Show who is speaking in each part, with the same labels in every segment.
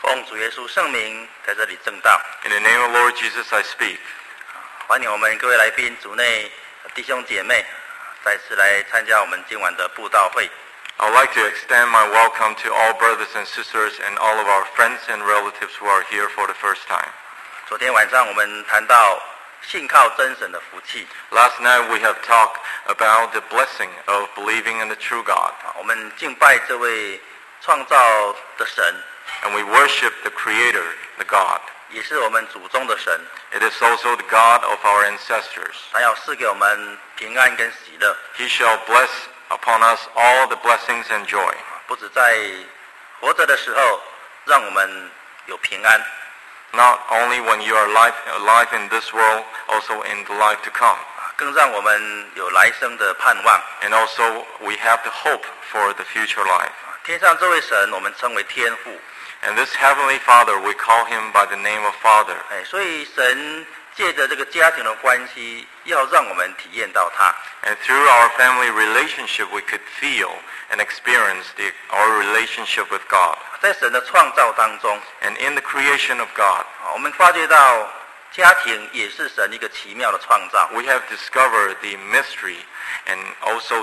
Speaker 1: 奉主耶稣圣名在这里证道。
Speaker 2: In the name of Lord Jesus I speak.
Speaker 1: 欢迎我们各位来宾、主内弟兄姐妹再次来参加我们今晚的布道会。
Speaker 2: I would like to extend my welcome to all brothers and sisters and all of our friends and relatives who are here for the first time.
Speaker 1: 昨天晚上我们谈到信靠真神的福气。
Speaker 2: Last night we have talked about the blessing of believing in the true God.
Speaker 1: 我们敬拜这位创造的神，
Speaker 2: And we worship the Creator, the God.
Speaker 1: 也是我们祖宗的神。
Speaker 2: It is also the God of our ancestors.
Speaker 1: 他要赐给我们平安跟喜乐，
Speaker 2: He shall bless upon us all the blessings and joy.
Speaker 1: 不止在活着的时候让我们有平安，
Speaker 2: Not only when you are alive in this world, also in the life to come.
Speaker 1: 更让我们有来生的盼望。
Speaker 2: And also we have the hope for the future life.
Speaker 1: 天上这位神我们称为天父，
Speaker 2: And this Heavenly Father, we call Him by the name of Father.
Speaker 1: 所以神借着这个家庭的关系，要让我们体验到他。
Speaker 2: And through our family relationship, we could feel and experience our relationship with God.
Speaker 1: 在神的创造当中，
Speaker 2: And in the creation of God,
Speaker 1: 我们发觉到家庭也是神一个奇妙的创造。
Speaker 2: we have discovered the mystery and also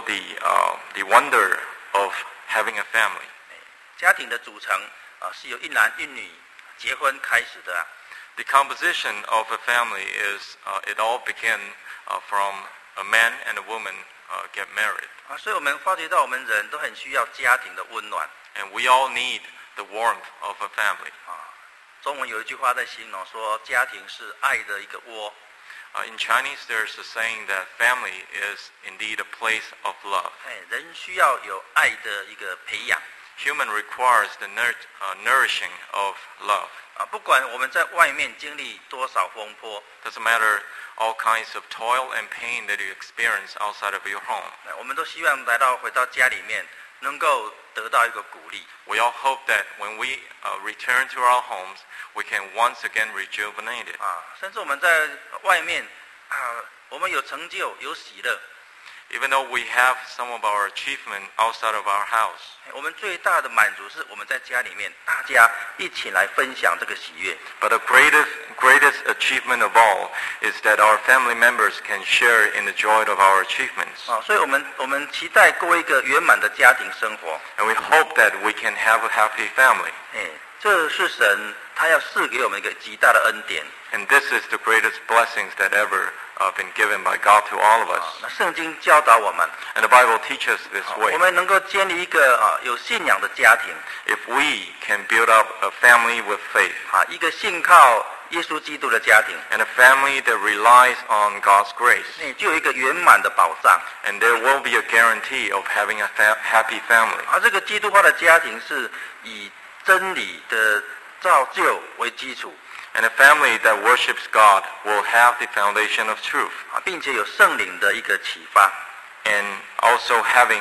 Speaker 2: the wonder of having a family.
Speaker 1: 家庭的组成是由一男一女结婚开始的。
Speaker 2: The composition of a family is, it all began from a man and a woman get married.
Speaker 1: 所以我们发觉到我们人都很需要家庭的温暖。
Speaker 2: And we all need the warmth of a family.
Speaker 1: 中文有一句话在形容说，家庭是爱的一个窝。
Speaker 2: In Chinese, there's a saying that family is indeed a place of love.
Speaker 1: 人需要有爱的一个培养。
Speaker 2: Human requires the nourishing of love.
Speaker 1: 不管我们在外面经历多少风波，
Speaker 2: Doesn't matter all kinds of toil and pain that you experience outside of your home.
Speaker 1: 我们都希望回到家里面，能够得到一个鼓励。
Speaker 2: We all hope that when we return to our homes, we can once again rejuvenate it.
Speaker 1: 甚至我们在外面我们有成就，有喜乐。
Speaker 2: Even though we have some of our achievement outside of our house,
Speaker 1: 我们最大的满足是我们在家里面，大家一起来分享这个喜悦。
Speaker 2: but the greatest achievement of all is that our family members can share in the joy of our achievements.
Speaker 1: 所以我们期待过一个圆满的家庭生活。
Speaker 2: And we hope that we can have a happy family.
Speaker 1: 这是神他要赐给我们一个极大的恩典。
Speaker 2: And this is the greatest blessings that ever been given by God to all of us.
Speaker 1: 那圣经教导我们，
Speaker 2: And the Bible teaches this
Speaker 1: 我
Speaker 2: way.
Speaker 1: 们能够建立一个有信仰的家庭，
Speaker 2: If we can build up a family with faith,
Speaker 1: 一个信靠耶稣基督的家庭，
Speaker 2: and a family that relies on God's grace,
Speaker 1: 就有一个圆满的保障。
Speaker 2: and there will be a guarantee of having a happy family.
Speaker 1: 这个基督化的家庭是以真理的造就为基础，
Speaker 2: And a family that worships God will have the foundation of truth,
Speaker 1: 并且有圣灵的一个启发，
Speaker 2: and also having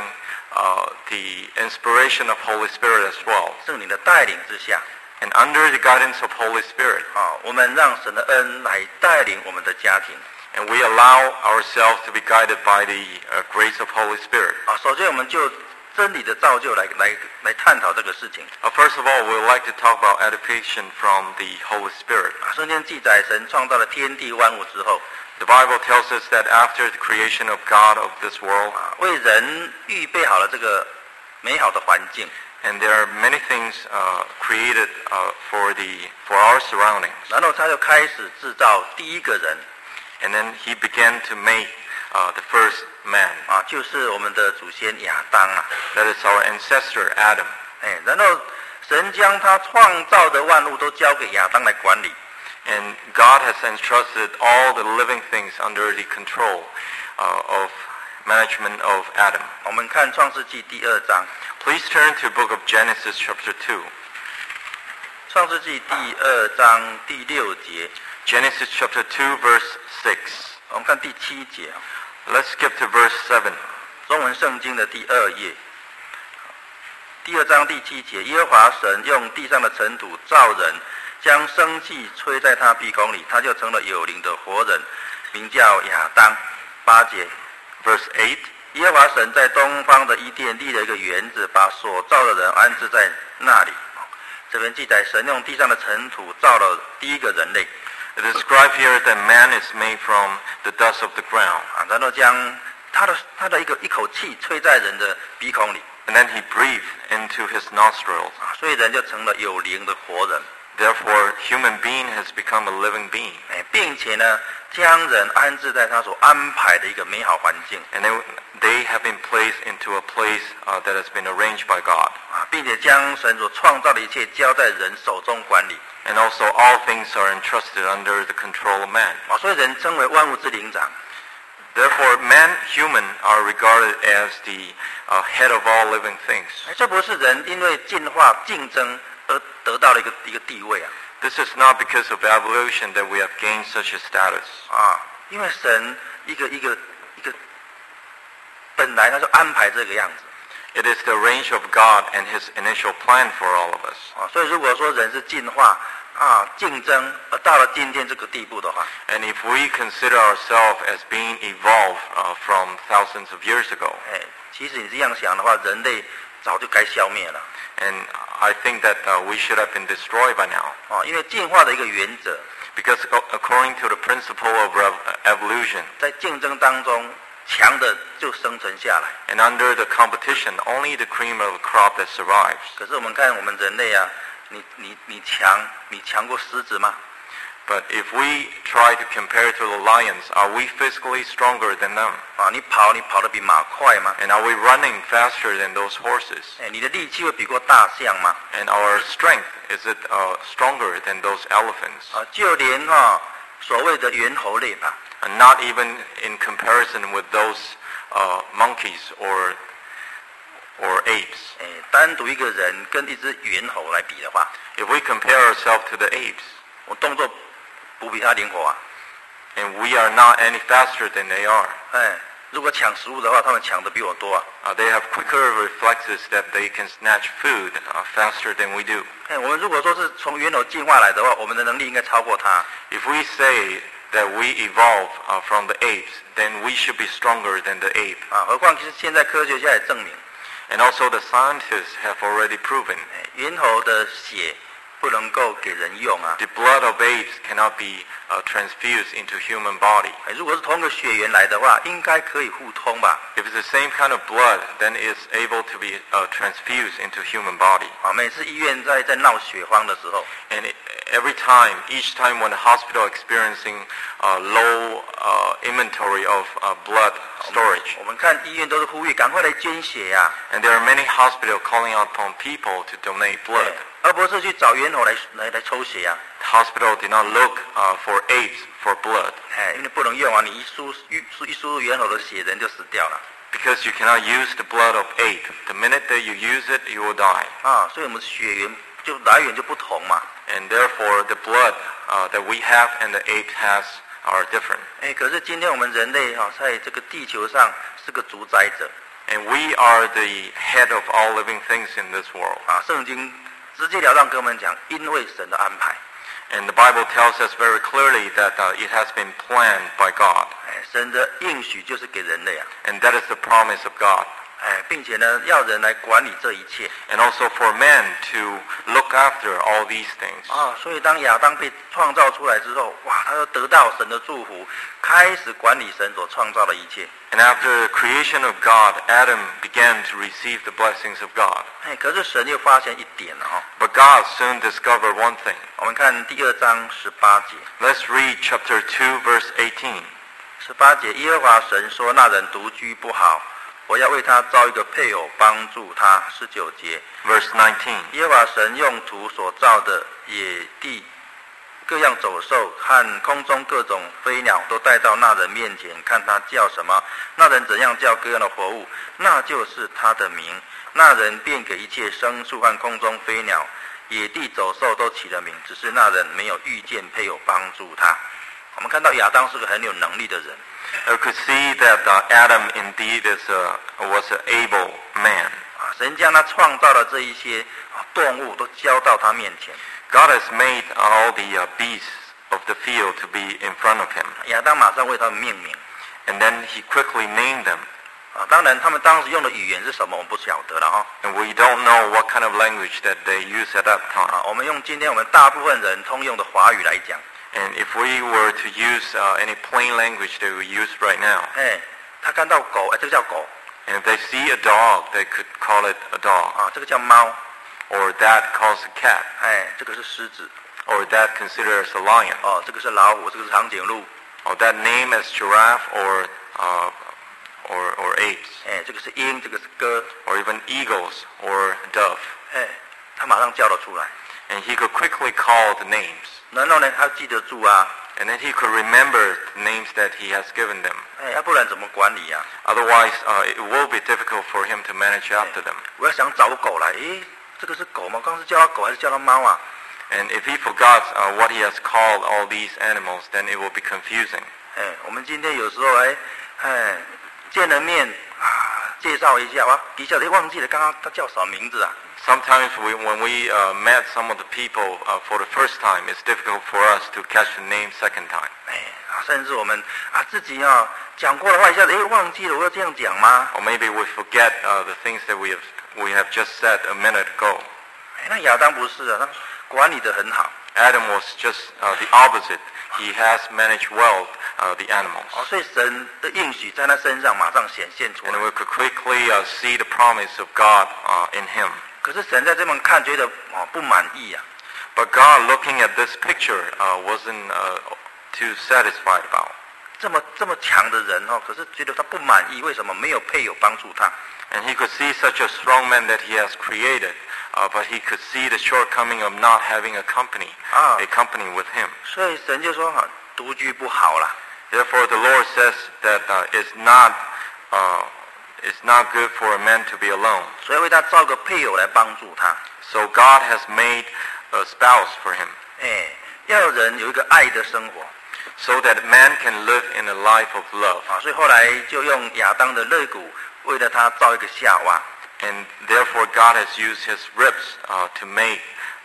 Speaker 2: the inspiration of Holy Spirit as well.
Speaker 1: 圣灵的带领之下，
Speaker 2: And under the guidance of Holy Spirit,
Speaker 1: 我们让神的恩来带领我们的家庭。
Speaker 2: and we allow ourselves to be guided by the grace of Holy Spirit.
Speaker 1: 首先我们就真理的造就来探讨这个事情。
Speaker 2: First of all, we would like to talk about edification from the Holy Spirit.
Speaker 1: 圣经记载，神创造了天地万物之后，
Speaker 2: The Bible tells us that after the creation of God of this world,
Speaker 1: 为人预备好了这个美好的环境，
Speaker 2: and there are many things created for our surroundings.
Speaker 1: 然后他就开始制造第一个人，
Speaker 2: And then He began to make the first man.
Speaker 1: 就是我们的祖先亚当啊。
Speaker 2: That is our ancestor Adam.
Speaker 1: 然后神将他创造的万物都交给亚当来管理。
Speaker 2: And God has entrusted all the living things under the control of management of Adam.
Speaker 1: 我们看创世纪第2章，
Speaker 2: Please turn to the book of Genesis chapter 2.
Speaker 1: 创世纪第2章第6节，
Speaker 2: Genesis chapter 2 verse 6.
Speaker 1: 我们看第7节，
Speaker 2: Let's skip to verse 7.
Speaker 1: 中文圣经的第2页，第2章第7节，耶和华神用地上的尘土造人，将生气吹在他鼻孔里，他就成了有灵的活人，名叫亚当。8节，
Speaker 2: Verse 8.
Speaker 1: 耶和华神在东方的伊甸立了一个园子，把所造的人安置在那里。 这边记载，神用地上的尘土造了第一个人类。
Speaker 2: It is described here that man is made from the dust of the ground.
Speaker 1: 然后将他的一口气吹在人的鼻孔里。
Speaker 2: And then he breathed into his nostrils.
Speaker 1: 所以人就成了有灵的活人。
Speaker 2: Therefore, human being has become a living being.
Speaker 1: 并且呢，将人安置在他所安排的一个美好环境。
Speaker 2: And they have been placed into a place that has been arranged by God.
Speaker 1: 并且将神所创造的一切交在人手中管理。
Speaker 2: And also, all things are entrusted under the control of man.
Speaker 1: 所以人称为万物之灵长。
Speaker 2: Therefore, human, are regarded as the head of all living things.
Speaker 1: 这不是人因为进化竞争而得到的一个地位啊。
Speaker 2: This is not because of evolution that we have gained such a status.
Speaker 1: 因为神一个本来他就安排这个样子。
Speaker 2: It is the range of God and His initial plan for all of us.
Speaker 1: 所以如果说人是进化竞争而到了今天这个地步的话
Speaker 2: And if we consider ourselves as being evolved from thousands of years ago,
Speaker 1: 其实你这样想的话，人类早就该消灭了。
Speaker 2: and I think that we should have been destroyed by now.
Speaker 1: 因为进化的一个原则
Speaker 2: Because according to the principle of evolution,
Speaker 1: 在竞争当中，强的就生存下来。
Speaker 2: and under the competition, only the cream of the crop that survives.
Speaker 1: 可是我们看我们人类你强过狮子吗？
Speaker 2: But if we try to compare to the lions, are we physically stronger than them?
Speaker 1: 你跑得比马快吗？
Speaker 2: And are we running faster than those horses?
Speaker 1: 你的力气会比过大象吗？
Speaker 2: And our strength, is it stronger than those elephants?
Speaker 1: 就连所谓的猿猴类吧，
Speaker 2: And not even in comparison with those monkeys or apes.
Speaker 1: 单独一个人跟一只猿猴来比的话，
Speaker 2: If we compare ourselves to the apes,
Speaker 1: 我动作不比他灵活啊。
Speaker 2: and we are not any faster than they are.
Speaker 1: 如果抢食物的话，他们抢的比我多啊。
Speaker 2: They have quicker reflexes that they can snatch food faster than we do.
Speaker 1: 我们如果说是从猿猴进化来的话，我们的能力应该超过他。
Speaker 2: If we say that we evolve from the apes, then we should be stronger than the ape.
Speaker 1: 何况其实现在科学家也证明，
Speaker 2: And also the scientists have already proven
Speaker 1: 猿猴的血不能够给人用啊。
Speaker 2: the blood of apes cannot be transfused into human body.
Speaker 1: 如果是同个血缘来的话，应该可以互通吧。
Speaker 2: If it's the same kind of blood, then it's able to be transfused into human body.
Speaker 1: 每次医院在闹血荒的时候，
Speaker 2: And each time when the hospital experiencing low inventory of blood storage,
Speaker 1: 我们看医院都是呼吁赶快来捐血呀。
Speaker 2: and there are many hospitals calling out upon people to donate blood.
Speaker 1: 而不是去找猿猴来抽血呀。
Speaker 2: The hospital did not look for apes for blood.
Speaker 1: 因为不能用啊，你一输入猿猴的血，人就死掉了。
Speaker 2: Because you cannot use the blood of ape. The minute that you use it, you will die.
Speaker 1: 所以我们血缘来源就不同嘛。
Speaker 2: And therefore, the blood that we have and the ape has are different.
Speaker 1: 可是今天我们人类在这个地球上是个主宰者。
Speaker 2: And we are the head of all living things in this world.
Speaker 1: 圣经直截了当跟我们讲，因为神的安排。
Speaker 2: And the Bible tells us very clearly that it has been planned by God.
Speaker 1: 神的应许就是给人类啊。
Speaker 2: And that is the promise of God.
Speaker 1: 并且呢，要人来管理这一切。
Speaker 2: And also for men to look after all these things.
Speaker 1: 所以当亚当被创造出来之后，他就得到神的祝福，开始管理神所创造的一切。
Speaker 2: And after the creation of God, Adam began to receive the blessings of God.
Speaker 1: 可是神又发现一点了
Speaker 2: But God soon discovered one thing.
Speaker 1: 我们看第2章18节。
Speaker 2: Let's read chapter 2, verse 18.
Speaker 1: 18节，耶和华神说：“那人独居不好，我要为他造一个配偶帮助他。”19节，
Speaker 2: Verse 19.
Speaker 1: 耶和华神用土所造的野地各样走兽和空中各种飞鸟都带到那人面前，看他叫什么，那人怎样叫各样的活物，那就是他的名。那人便给一切牲畜和空中飞鸟、野地走兽都起了名，只是那人没有遇见配偶帮助他。我们看到亚当是个很有能力的人。
Speaker 2: You could see that Adam indeed was an able man.
Speaker 1: 神将他创造的这一些动物都交到他面前。
Speaker 2: God has made all the beasts of the field to be in front of him.
Speaker 1: 亚当马上为他们命名。
Speaker 2: And then he quickly named them.
Speaker 1: 当然他们当时用的语言是什么我们不晓得了哈。
Speaker 2: And we don't know what kind of language that they used at that time.
Speaker 1: 我们用今天我们大部分人通用的华语来讲。
Speaker 2: And if we were to use any plain language that we use right now,
Speaker 1: 他看到狗，这个叫狗。
Speaker 2: and if they see a dog, they could call it a dog.
Speaker 1: 这个叫猫。
Speaker 2: Or that calls a cat.
Speaker 1: 这个是狮子。
Speaker 2: Or that considered as a lion.
Speaker 1: 这个是老虎，这个是长颈鹿。
Speaker 2: Or that name as giraffe or apes.
Speaker 1: 这个是鹰，这个是鸽。
Speaker 2: Or even eagles or dove.
Speaker 1: 他马上叫得出来。
Speaker 2: And he could quickly call the names.
Speaker 1: 然后呢，他记得住啊。
Speaker 2: And then he could remember the names that he has given them.
Speaker 1: 要不然怎么管理啊
Speaker 2: Otherwise, it will be difficult for him to manage after them.
Speaker 1: 我要想找狗来，这个是狗吗？刚是叫它狗还是叫它猫啊？
Speaker 2: And if he forgot what he has called all these animals, then it will be confusing.
Speaker 1: 我们今天有时候见了面介绍一下，一下子忘记了刚刚他叫什么名字啊？
Speaker 2: Sometimes when we met some of the people for the first time, it's difficult for us to catch the name second time.
Speaker 1: 甚至我们自己讲过的话一下子忘记了，我要这样讲吗？
Speaker 2: Or maybe we forget the things that we have just said a minute ago.
Speaker 1: 那亚当不是他管理得很好。
Speaker 2: Adam was just the opposite. He has managed well the animals.
Speaker 1: 所以神的应许在他身上马上显现出来。
Speaker 2: And we could quickly see the promise of God in him.
Speaker 1: 可是神在这么看，觉得不满意啊。
Speaker 2: But God, looking at this picture, wasn't too satisfied about.
Speaker 1: 这么强的人可是觉得他不满意，为什么没有配偶帮助他？
Speaker 2: And he could see such a strong man that he has created, but he could see the shortcoming of not having a company with him.
Speaker 1: 所以神就说独居不好啦。
Speaker 2: Therefore, the Lord says that it's not good for a man to be alone.
Speaker 1: 所以为他造个配偶来帮助他。
Speaker 2: So God has made a spouse for him.
Speaker 1: 要有人有一个爱的生活。
Speaker 2: So that man can live in a life of love.
Speaker 1: 所以后来就用亚当的肋骨为了他造一个夏娃。
Speaker 2: And therefore, God has used his ribs to make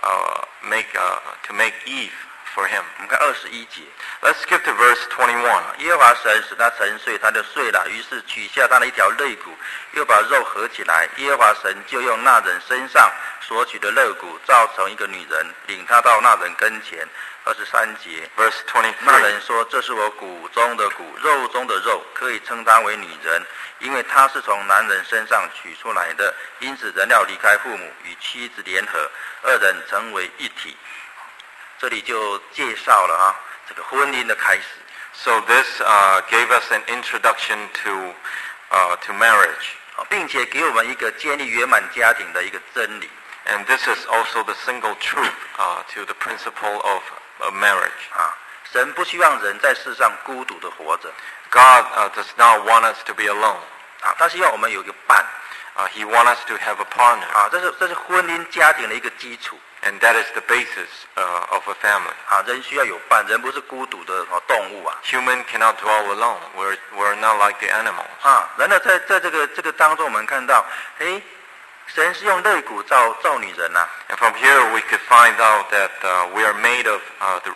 Speaker 2: Eve for him.
Speaker 1: 我们看21节。
Speaker 2: Let's skip to verse 21.
Speaker 1: 耶和华神使他沉睡，他就睡了。于是取下他的一条肋骨，又把肉合起来。耶和华神就用那人身上所取的肋骨造成一个女人，领他到那人跟前。23节。
Speaker 2: Verse
Speaker 1: 那人
Speaker 2: 23.
Speaker 1: 说：“这是我骨中的骨，肉中的肉，可以称她为女人，因为她是从男人身上取出来的。因此人要离开父母，与妻子联合，二人成为一体。”这里就介绍了这个婚姻的开始。
Speaker 2: So this gave us an introduction to marriage.
Speaker 1: 并且给我们一个建立圆满家庭的一个真理。
Speaker 2: And this is also the single truth to the principle of marriage.
Speaker 1: 神不希望人在世上孤独的活着。
Speaker 2: God does not want us to be alone.
Speaker 1: 他希望我们有一个伴。
Speaker 2: He wants us to have a partner.
Speaker 1: 这是婚姻家庭的一个基础。
Speaker 2: And that is the basis of a family.
Speaker 1: 人需要有伴，人不是孤独的动物啊。
Speaker 2: Human cannot dwell alone. We're not like the animals.
Speaker 1: 然后在这个当中，我们看到，神是用肋骨造女人呐。
Speaker 2: And from here we could find out that we are made of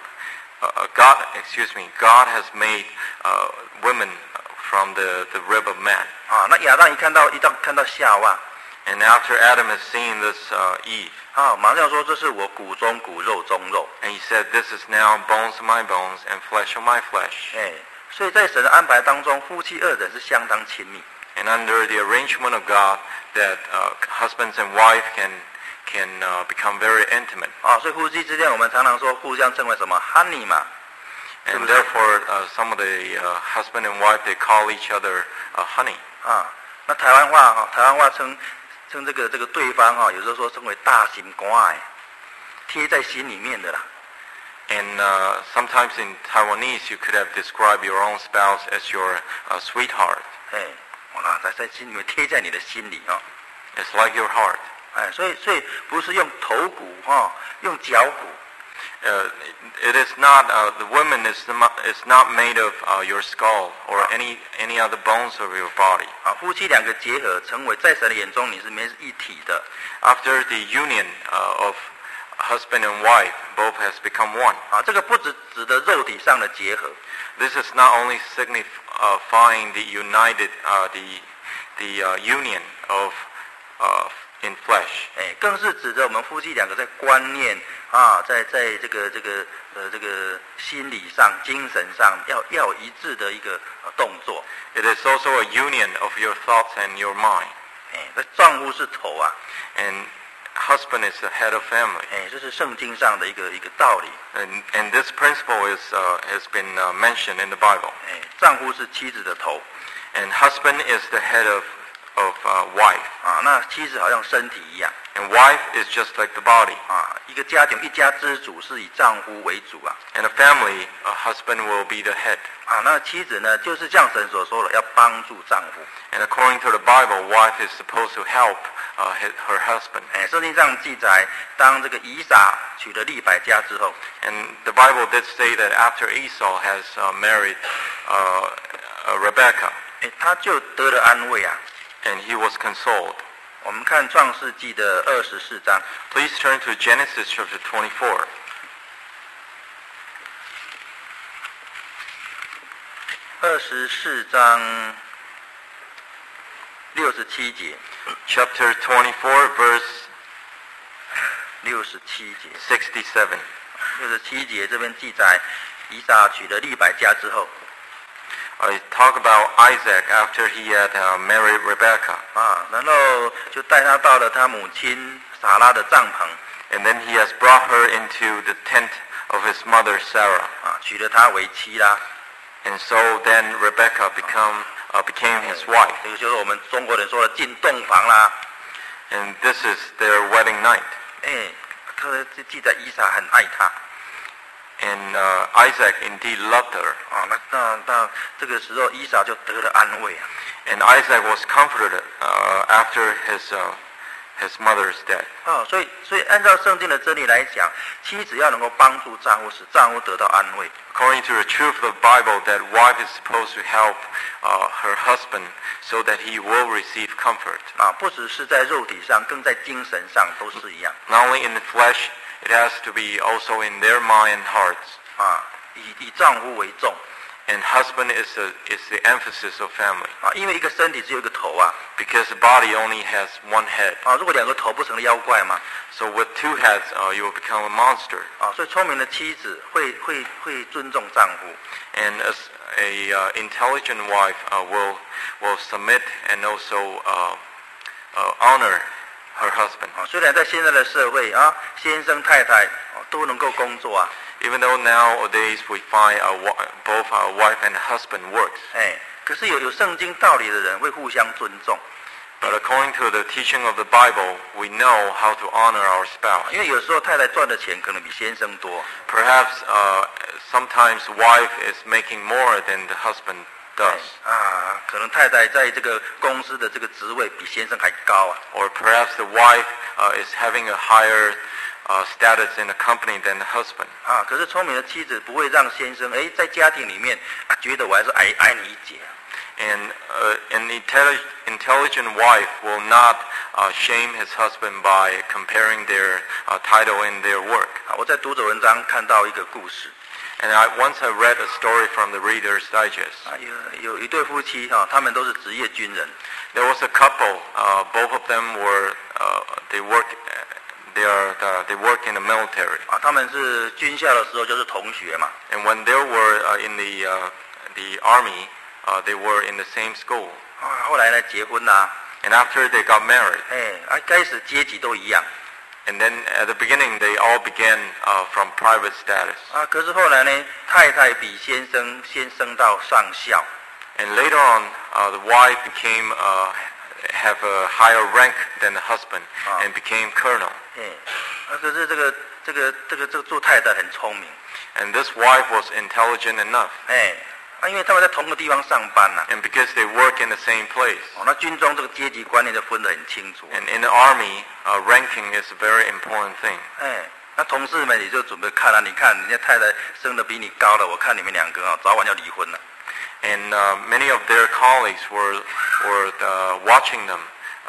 Speaker 2: God has made women from the rib of man.
Speaker 1: 那亚当看到夏娃。
Speaker 2: And after Adam has seen this Eve,
Speaker 1: 马上说这是我骨中骨肉中肉。
Speaker 2: and he said, "This is now bones of my bones and flesh of my flesh."
Speaker 1: 所以在神的安排当中，夫妻二人是相当亲密。
Speaker 2: And under the arrangement of God, that husbands and wife can become very intimate.
Speaker 1: 所以夫妻之间，我们常常说互相称为什么 honey 嘛。
Speaker 2: And therefore, some of the husband and wife they call each other honey.
Speaker 1: 那台湾话称这个对方有时候说称为大心肝，贴在心里面的啦。
Speaker 2: And sometimes in Taiwanese, you could have described your own spouse as your sweetheart.
Speaker 1: 在心里面贴在你的心里
Speaker 2: It's like your heart.
Speaker 1: 所以不是用头骨用脚骨。
Speaker 2: It is not the woman is not made of your skull or any other bones of your body.
Speaker 1: 夫妻两个结合，成为在神的眼中你是一体的。
Speaker 2: After the union of husband and wife, both has become one.
Speaker 1: 这个不只指的肉体上的结合。
Speaker 2: This is not only signifying the united the union of in flesh.
Speaker 1: 更是指着我们夫妻两个在观念啊，在这个心理上、精神上要有一致的一个动作。
Speaker 2: It is also a union of your thoughts and your mind.
Speaker 1: 那丈夫是头啊，
Speaker 2: And husband is the head of family.
Speaker 1: 这是圣经上的一个道理。
Speaker 2: And this principle has been mentioned in the Bible.
Speaker 1: 丈夫是妻子的头，
Speaker 2: And husband is the head of wife.
Speaker 1: 那妻子好像身体一样
Speaker 2: And wife is just like the body.
Speaker 1: 一个家庭一家之主是以丈夫为主啊。
Speaker 2: In a family, a husband will be the head.
Speaker 1: 那妻子呢，就是像神所说的，要帮助丈夫。
Speaker 2: And according to the Bible, wife is supposed to help her husband.
Speaker 1: 圣经上记载，当这个以撒娶了利百加之后，
Speaker 2: And the Bible did say that after Esau has married Rebekah,
Speaker 1: 他就得了安慰啊。
Speaker 2: and he was consoled.
Speaker 1: 我们看创世纪的24章，
Speaker 2: Please turn to Genesis chapter 24.
Speaker 1: 24章67节，
Speaker 2: Chapter 24, verse
Speaker 1: 67节，
Speaker 2: 67.
Speaker 1: 67节这边记载，以撒娶了利百加之后，
Speaker 2: I talk about Isaac after he had married Rebekah.
Speaker 1: 然后就带他到了他母亲撒拉的帐篷，
Speaker 2: And then he has brought her into the tent of his mother Sarah.
Speaker 1: 娶了她为妻啦。
Speaker 2: And so then Rebekah became his wife.
Speaker 1: 这个就是我们中国人说的进洞房啦。
Speaker 2: And this is their wedding night.
Speaker 1: 他记载以撒很爱她。
Speaker 2: And Isaac indeed loved her.
Speaker 1: 那这个时候以撒就得了安慰啊。
Speaker 2: And Isaac was comforted after his mother's death.
Speaker 1: 所以按照圣经的真理来讲，妻子要能够帮助丈夫，使丈夫得到安慰。
Speaker 2: According to the truth of the Bible, that wife is supposed to help her husband so that he will receive comfort.
Speaker 1: 不只是在肉体上，更在精神上都是一样。
Speaker 2: Not only in the flesh, it has to be also in their mind and hearts.
Speaker 1: 以丈夫为重。
Speaker 2: And husband is the emphasis of family.
Speaker 1: 因为一个身体只有一个头啊。
Speaker 2: Because the body only has one head.
Speaker 1: 如果两个头不成了妖怪吗？
Speaker 2: So with two heads, you will become a monster.
Speaker 1: 所以聪明的妻子会尊重丈夫。
Speaker 2: And as a intelligent wife will submit and also honor her husband.
Speaker 1: 虽然在现在的社会先生太太都能够工作啊。
Speaker 2: Even though nowadays we find both our wife and husband works.
Speaker 1: 可是有圣经道理的人会互相尊重。
Speaker 2: But according to the teaching of the Bible, we know how to honor our spouse.
Speaker 1: 因为有时候太太赚的钱可能比先生多。
Speaker 2: Perhaps sometimes wife is making more than the husband does.
Speaker 1: 可能太太在这个公司的这个职位比先生还高啊。
Speaker 2: Or perhaps the wife is having a higher status in the company than the husband.
Speaker 1: 可是聪明的妻子不会让先生在家庭里面觉得我还是矮你一截。
Speaker 2: And an intelligent wife will not shame his husband by comparing their title in their work.
Speaker 1: 我在读者文章看到一个故事。
Speaker 2: And once I read a story from the Reader's Digest.
Speaker 1: 有一对夫妻他们都是职业军人。
Speaker 2: There was a couple. Both of them were they work in the military.
Speaker 1: 他们是军校的时候就是同学嘛。
Speaker 2: And when they were in the army, they were in the same school.
Speaker 1: 后来呢结婚啦。
Speaker 2: And after they got married.
Speaker 1: 开始阶级都一样。
Speaker 2: And then at the beginning, they all began from private status.
Speaker 1: 可是后来呢，太太比先生先升到上校。
Speaker 2: And later on, the wife became have a higher rank than the husband and became colonel.
Speaker 1: 可是这个做太太很聪明。
Speaker 2: And this wife was intelligent enough.
Speaker 1: 因为他们在同个地方上班呐。
Speaker 2: And because they work in the same place.
Speaker 1: 那军中这个阶级观念就分得很清楚。
Speaker 2: And in the army, ranking is a very important thing.
Speaker 1: 那同事们也就准备看了，你看人家太太升得比你高了，我看你们两个早晚要离婚了。
Speaker 2: And many of their colleagues were watching them,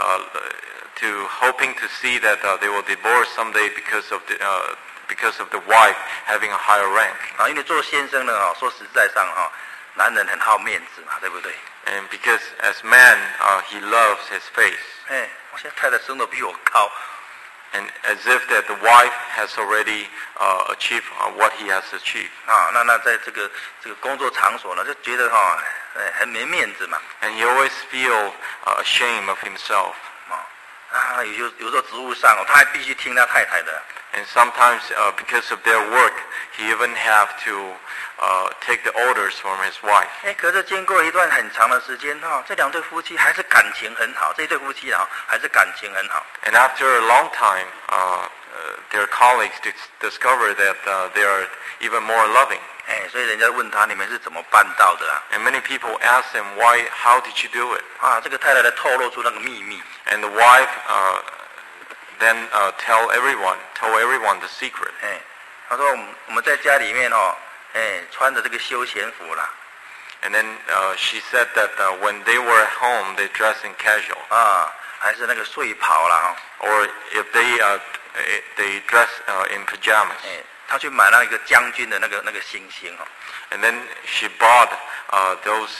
Speaker 2: hoping to see that they will divorce someday because of the wife having a higher rank.
Speaker 1: 因为做先生呢，说实在上男人很好面子嘛，对不对？
Speaker 2: And because as man, he loves his face.
Speaker 1: 哎，我现在太太生得比我高，
Speaker 2: And as if that the wife has already achieved what he has achieved.
Speaker 1: 啊，那在这个工作场所呢，就觉得很没面子嘛，
Speaker 2: And he always feel ashamed of himself.
Speaker 1: 有时候职务上他还必须听他太太的，
Speaker 2: And sometimes because of their work, he even have to take the orders from his wife.
Speaker 1: 哎，可是经过一段很长的时间这两对夫妻还是感情很好，这对夫妻还是感情很好。
Speaker 2: And after a long time, their colleagues discover that they are even more loving.
Speaker 1: 哎，所以人家问他你们是怎么办到的啊？
Speaker 2: And many people ask him, how did you do it?
Speaker 1: 这个太太透露出那个秘密。
Speaker 2: And the wife then told everyone the secret.
Speaker 1: 哎，他说我们在家里面穿着这个休闲服啦。
Speaker 2: And then she said that when they were at home, they dress in casual.
Speaker 1: 还是那个睡袍啦
Speaker 2: Or if they dress in pajamas.
Speaker 1: 哎，他去买那个将军的那个星星
Speaker 2: And then she bought those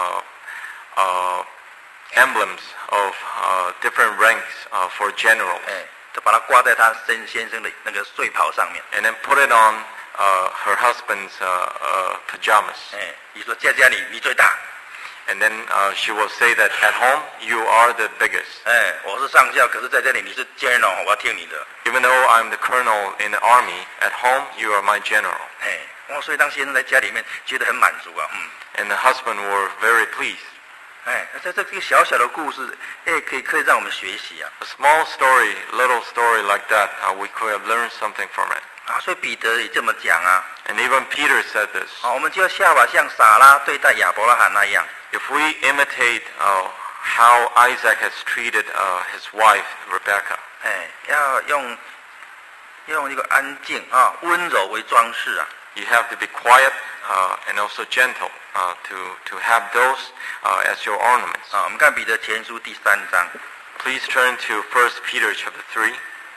Speaker 2: emblems of different ranks for generals.
Speaker 1: 哎，就把它挂在他先生的那个睡袍上面。
Speaker 2: And then put it on her husband's pajamas.
Speaker 1: 哎，你说在家里你最大。
Speaker 2: And then she will say that at home you are the biggest.
Speaker 1: 哎，我是上校，可是在这里你是 general， 我要听你的。
Speaker 2: Even though I'm the colonel in the army, at home you are my general.
Speaker 1: 哎，所以当先生在家里面觉得很满足啊。
Speaker 2: And the husband were very pleased.
Speaker 1: 哎，在这个小小的故事，哎，可以让我们学习啊。
Speaker 2: A small story, little story like that, we could have learned something from it.
Speaker 1: 所以彼得也这么讲啊。
Speaker 2: And even Peter said this.
Speaker 1: 我们就要效法像撒拉对待亚伯拉罕那样。
Speaker 2: If we imitate how Isaac has treated his wife Rebecca,
Speaker 1: 哎，要用一个安静温柔为装饰啊。
Speaker 2: you have to be quiet and also gentle to have those as your ornaments.
Speaker 1: 我们看彼得前书第3章，
Speaker 2: Please turn to 1 Peter chapter 3.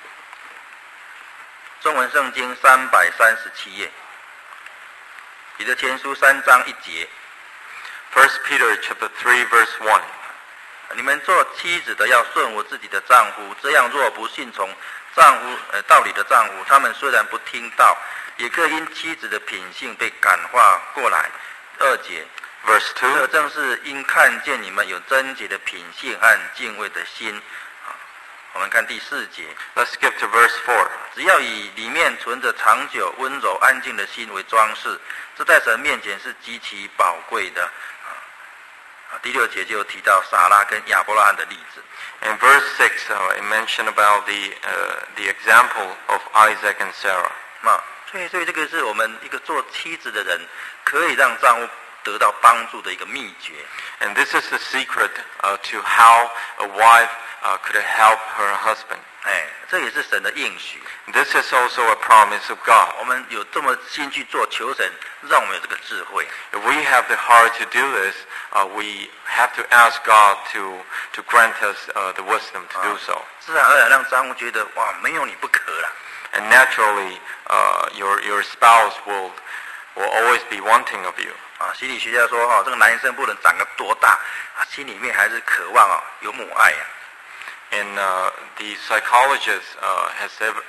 Speaker 1: 中文圣经337页，彼得前书3章1节。
Speaker 2: 1 Peter chapter 3 verse 1.
Speaker 1: 你们做妻子的要顺服自己的丈夫，这样若不信从丈夫道理的丈夫，他们虽然不听道，也可以因妻子的品性被感化过来。2节，
Speaker 2: Verse 2.
Speaker 1: 这正是因看见你们有贞洁的品性和敬畏的心。我们看第4节，
Speaker 2: Let's skip to verse 4.
Speaker 1: 只要以里面存着长久、温柔、安静的心为装饰，这在神面前是极其宝贵的。第6节就提到撒拉跟亚伯拉罕的例子。
Speaker 2: In verse 6, it mentioned about the example of Isaac and Sarah.
Speaker 1: 所以这个是我们一个做妻子的人可以让丈夫得到帮助的一个秘诀。
Speaker 2: And this is the secret to how a wife could help her husband.
Speaker 1: 哎，这也是神的应许。
Speaker 2: This is also a promise of God.
Speaker 1: 我们有这么心去做，求神让我们有这个智慧。
Speaker 2: If we have the heart to do this, we have to ask God to grant us the wisdom to do so.
Speaker 1: 自然而然让丈夫觉得哇，没有你不可了。
Speaker 2: And naturally, your spouse will always be wanting of you.
Speaker 1: 心理学家说这个男生不论长得多大心里面还是渴望有母爱啊。
Speaker 2: And the psychologist has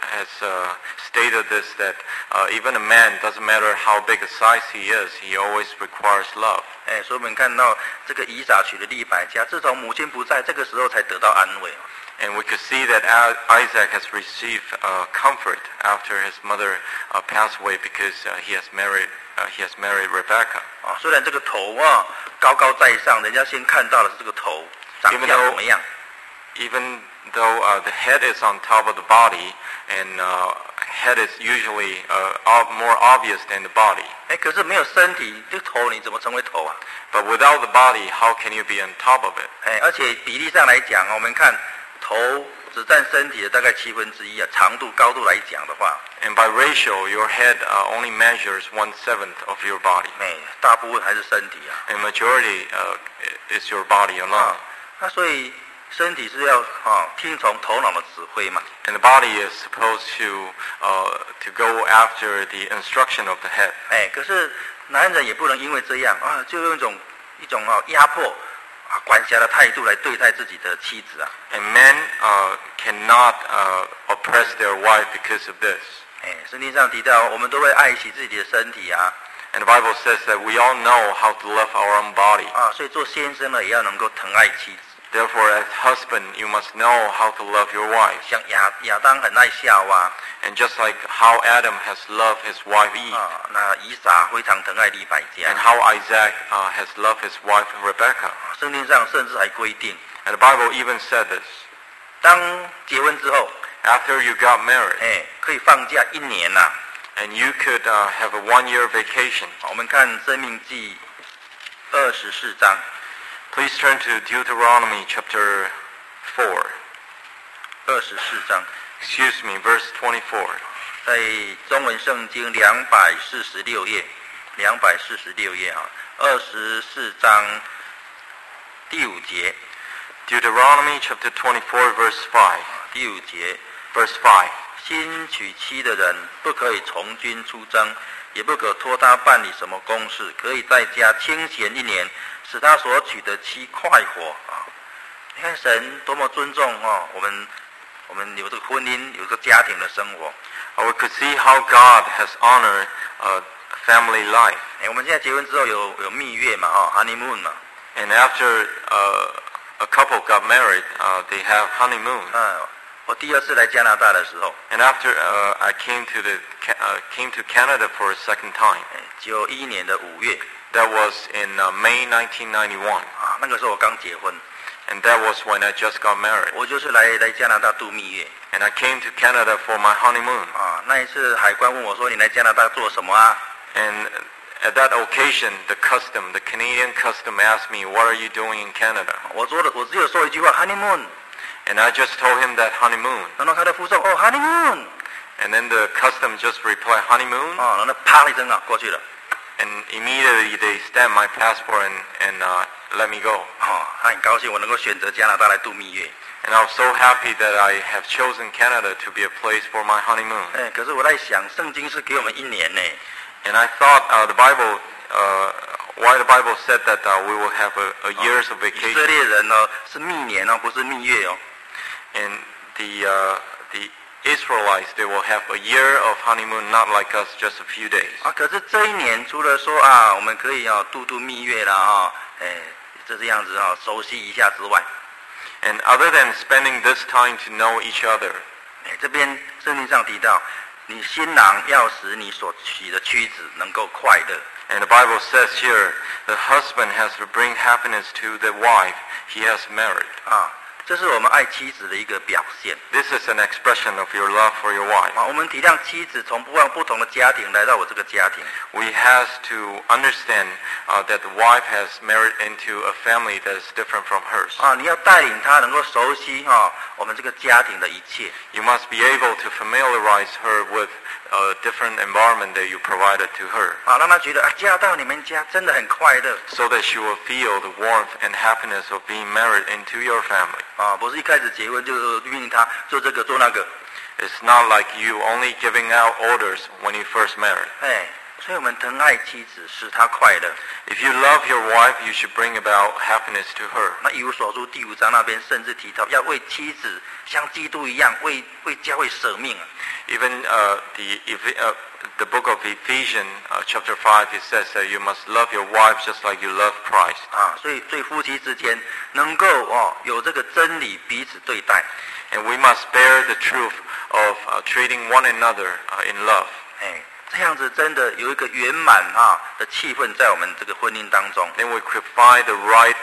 Speaker 2: stated this, that even a man, doesn't matter how big a size he is, he always requires love.
Speaker 1: 哎，所以我们看到这个以撒娶了利百加，自从母亲不在，这个时候才得到安慰。
Speaker 2: And we could see that Isaac has received comfort after his mother passed away, because he has married Rebecca.
Speaker 1: 虽然这个头高高在上，人家先看到的是这个头长相怎么样。
Speaker 2: Even though the head is on top of the body, and head is usually more obvious than the body.
Speaker 1: 哎，可是没有身体，这个头你怎么成为头啊？
Speaker 2: But without the body, how can you be on top of it?
Speaker 1: 哎，而且比例上来讲我们看头只占身体的大概1/7啊，长度高度来讲的话。
Speaker 2: And by ratio, your head only measures 1/7 of your body.
Speaker 1: 哎，大部分还是身体啊。
Speaker 2: And majority is your body alone.
Speaker 1: 那所以身体是要听从头脑的指挥嘛。
Speaker 2: And the body is supposed to go after the instruction of the head.
Speaker 1: 哎，可是男人也不能因为这样就用一种压迫管辖的态度来对待自己的妻子啊。
Speaker 2: And men cannot oppress their wife because of this.
Speaker 1: 圣经上提到，我们都会爱惜自己的身体啊。
Speaker 2: And the Bible says that we all know how to love our own body.
Speaker 1: 所以做先生呢，也要能够疼爱妻子。
Speaker 2: Therefore, as husband, you must know how to love your wife.
Speaker 1: 像亚当很爱夏娃。
Speaker 2: And just like how Adam has loved his wife Eve.
Speaker 1: 那以撒非常疼爱利百加。
Speaker 2: And how Isaac has loved his wife Rebecca.
Speaker 1: 圣经上甚至还规定。
Speaker 2: And the Bible even said this.
Speaker 1: 当结婚之后。
Speaker 2: After you got married.
Speaker 1: 可以放假1年呐。
Speaker 2: And you could have a 1-year vacation.
Speaker 1: 我们看申命记24章。
Speaker 2: Please turn to Deuteronomy chapter 4.
Speaker 1: 24章。
Speaker 2: Excuse me, verse 24.
Speaker 1: 在中文圣经246页，246页24章第5节。
Speaker 2: Deuteronomy chapter 24, verse 5.
Speaker 1: 第5节。
Speaker 2: Verse 5.
Speaker 1: 新娶妻的人不可以从军出征，也不可托他办理什么公事，可以在家清闲1年，使他所娶的妻快活啊！你看神多么尊重我们有这个婚姻，有这个家庭的生活。
Speaker 2: We could see how God has honored family life.
Speaker 1: 我们现在结婚之后有蜜月嘛，honeymoon 嘛。
Speaker 2: And after a couple got married, they have honeymoon.
Speaker 1: 我第2次来加拿大的时候
Speaker 2: ，And after I came to Canada for a second time.
Speaker 1: 91年的5月
Speaker 2: That was in May 1991.
Speaker 1: 那个时候我刚结婚
Speaker 2: And that was when I just got married.
Speaker 1: 我就是来加拿大度蜜月
Speaker 2: And I came to Canada for my honeymoon.
Speaker 1: 那一次海关问我说：“你来加拿大做什么啊？”
Speaker 2: And at that occasion, the Canadian custom asked me, "What are you doing in Canada?"
Speaker 1: 我只有说一句话 ：“honeymoon."
Speaker 2: And I just told him that honeymoon.
Speaker 1: 然后他的附送honeymoon.
Speaker 2: And then the custom just replied honeymoon.
Speaker 1: 然后啪一声过去了。
Speaker 2: And immediately they stamped my passport and let me go.
Speaker 1: 他很高兴我能够选择加拿大来度蜜月。
Speaker 2: And I was so happy that I have chosen Canada to be a place for my honeymoon.
Speaker 1: 可是我在想，圣经是给我们1年呢。
Speaker 2: And I thought why the Bible said that we will have a years of vacation.
Speaker 1: 以色列人是蜜年不是蜜月
Speaker 2: And the Israelites, they will have a year of honeymoon, not like us, just a few days.
Speaker 1: 可是这1年除了说我们可以度蜜月啦这样子熟悉一下之外
Speaker 2: And other than spending this time to know each other.
Speaker 1: 这边圣经上提到，你新郎要使你所娶的妻子能够快乐。
Speaker 2: And the Bible says here, the husband has to bring happiness to the wife he has married.
Speaker 1: 这是我们爱妻子的一个表现。
Speaker 2: This is an expression of your love for your wife.
Speaker 1: 我们体谅妻子从不同的家庭来到我这个家庭。
Speaker 2: We have to understand that the wife has married into a family that is different from hers.
Speaker 1: 你要带领她能够熟悉我们这个家庭的一切。
Speaker 2: You must be able to familiarize her with a different environment that you provided to her.
Speaker 1: 让她觉得嫁到你们家真的很快乐。
Speaker 2: So that she will feel the warmth and happiness of being married into your family.
Speaker 1: 不是一开始结婚就命令她做这个做那个。
Speaker 2: It's not like you only giving out orders when you first married.
Speaker 1: 所以我们疼爱妻子，使她快乐。
Speaker 2: If you love your wife, you should bring about happiness to her.
Speaker 1: 那以弗所书第5章那边甚至提到，要为妻子像基督一样为教会舍命。
Speaker 2: Even the book of Ephesians, chapter 5, it says that you must love your wife just like you love Christ.
Speaker 1: 所以夫妻之间能够有这个真理彼此对待。
Speaker 2: And we must bear the truth of treating one another in love.
Speaker 1: 这样子真的有一个圆满的气氛在我们这个婚姻当中。
Speaker 2: Then we could find the right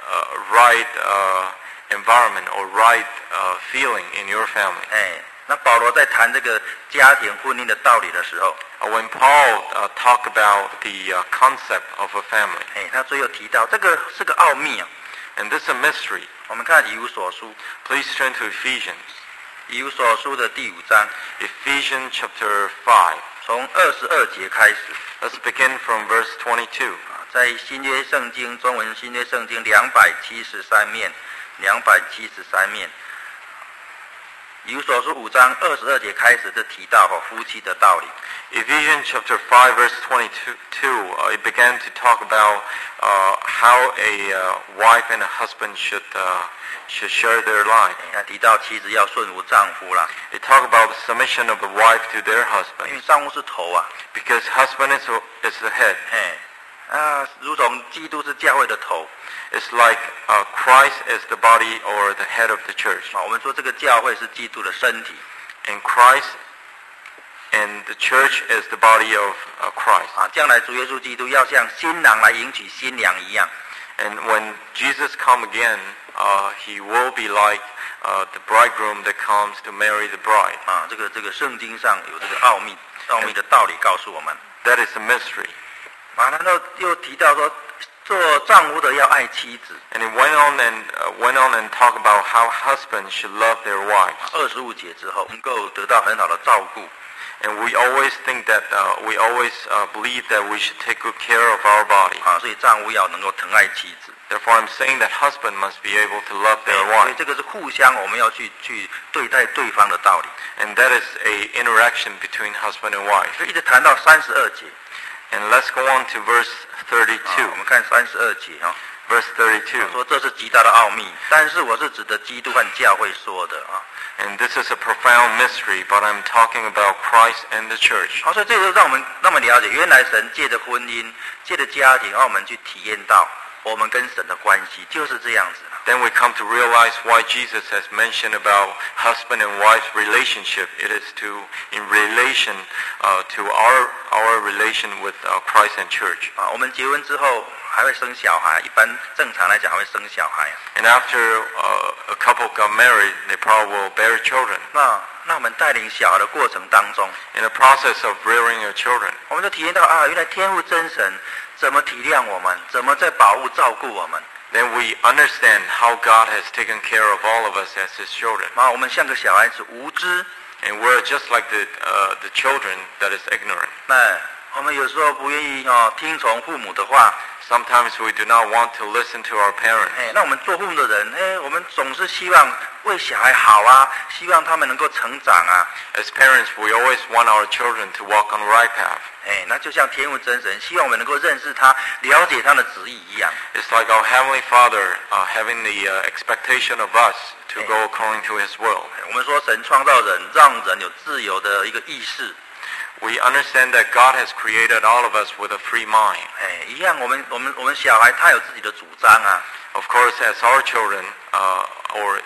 Speaker 2: environment or right feeling in your family.
Speaker 1: 那保罗在谈这个家庭婚姻的道理的时候
Speaker 2: When Paul talked about the concept of a family,
Speaker 1: 他最后提到这个是个奥秘
Speaker 2: and this is a mystery.
Speaker 1: 我们看以弗所书
Speaker 2: Please turn to Ephesians.
Speaker 1: 以弗所书的第5章
Speaker 2: Ephesians chapter 5.
Speaker 1: 从22节开始
Speaker 2: Let's begin from verse 22.
Speaker 1: 在新约圣经中文新约圣经273面273面以弗所书5章22节开始就提到夫妻的道理。
Speaker 2: Ephesians chapter 5 verse 22, it began to talk about how a wife and a husband should share their life.
Speaker 1: 他提到妻子要顺服丈夫啦，
Speaker 2: It talk about the submission of the wife to their
Speaker 1: 因
Speaker 2: husband
Speaker 1: 为丈夫是头啊，
Speaker 2: because husband is the head.
Speaker 1: 如同基督是教会的头
Speaker 2: It's like Christ is the body or the head of the church.
Speaker 1: 我们说这个教会是基督的身体
Speaker 2: And Christ and the church is the body of Christ.
Speaker 1: 将来主耶稣基督要像新郎来迎娶新娘一样
Speaker 2: And when Jesus come again, he will be like the bridegroom that comes to marry the bride.
Speaker 1: 这个圣经上有这个奥秘的道理告诉我们
Speaker 2: That is a mystery.
Speaker 1: 然后又提到说做丈夫的要爱妻子
Speaker 2: And it went on and talk about how husbands should love their wives.
Speaker 1: 25节之后能够得到很好的照顾
Speaker 2: And we always think that we always believe that we should take good care of our body.
Speaker 1: 所以丈夫要能够疼爱妻子
Speaker 2: Therefore, I'm saying that husband must be able to love their
Speaker 1: 所以
Speaker 2: wife.
Speaker 1: 这个是互相我们要去对待对方的道理
Speaker 2: And that is a interaction between husband and wife.
Speaker 1: 所以一直谈到32节
Speaker 2: And let's go on to verse 32.
Speaker 1: 我们看32节
Speaker 2: Verse 32.
Speaker 1: 说这是极大的奥秘，但是我是指的基督和教会说的
Speaker 2: And this is a profound mystery, but I'm talking about Christ and the church.
Speaker 1: 所以这就让我们了解，原来神借着婚姻，借着家庭，让我们去体验到我们跟神的关系就是这样子。
Speaker 2: Then we come to realize why Jesus has mentioned about husband and wife's relationship. It is in relation to our relation with Christ and church.
Speaker 1: 我们结婚之后还会生小孩，一般正常来讲还会生小孩。
Speaker 2: And after a couple got married, they probably will bear children.
Speaker 1: 那我们带领小孩的过程当中，
Speaker 2: In the process of rearing your children,
Speaker 1: 我们就体验到原来天父真神怎么体谅我们，怎么在保护照顾我们。
Speaker 2: then we understand how God has taken care of all of us as His children.
Speaker 1: 我们像个小孩子无知，
Speaker 2: And we're just like the children that is ignorant.
Speaker 1: 我们有时候不愿意听从父母的话。
Speaker 2: Sometimes we do not want to listen to our parents.
Speaker 1: 那我们做父母的人，我们总是希望为小孩好啊，希望他们能够成长啊。
Speaker 2: As parents, we always want our children to walk on the right path.
Speaker 1: 那就像天父真神希望我们能够认识他，了解他的旨意一样。
Speaker 2: It's like our Heavenly Father having the expectation of us to go according to His will.
Speaker 1: 我们说神创造人，让人有自由的一个意识。
Speaker 2: We understand that God has created all of us with a free mind.
Speaker 1: 一样，我们小孩他有自己的主张啊。
Speaker 2: Of course, as our children, or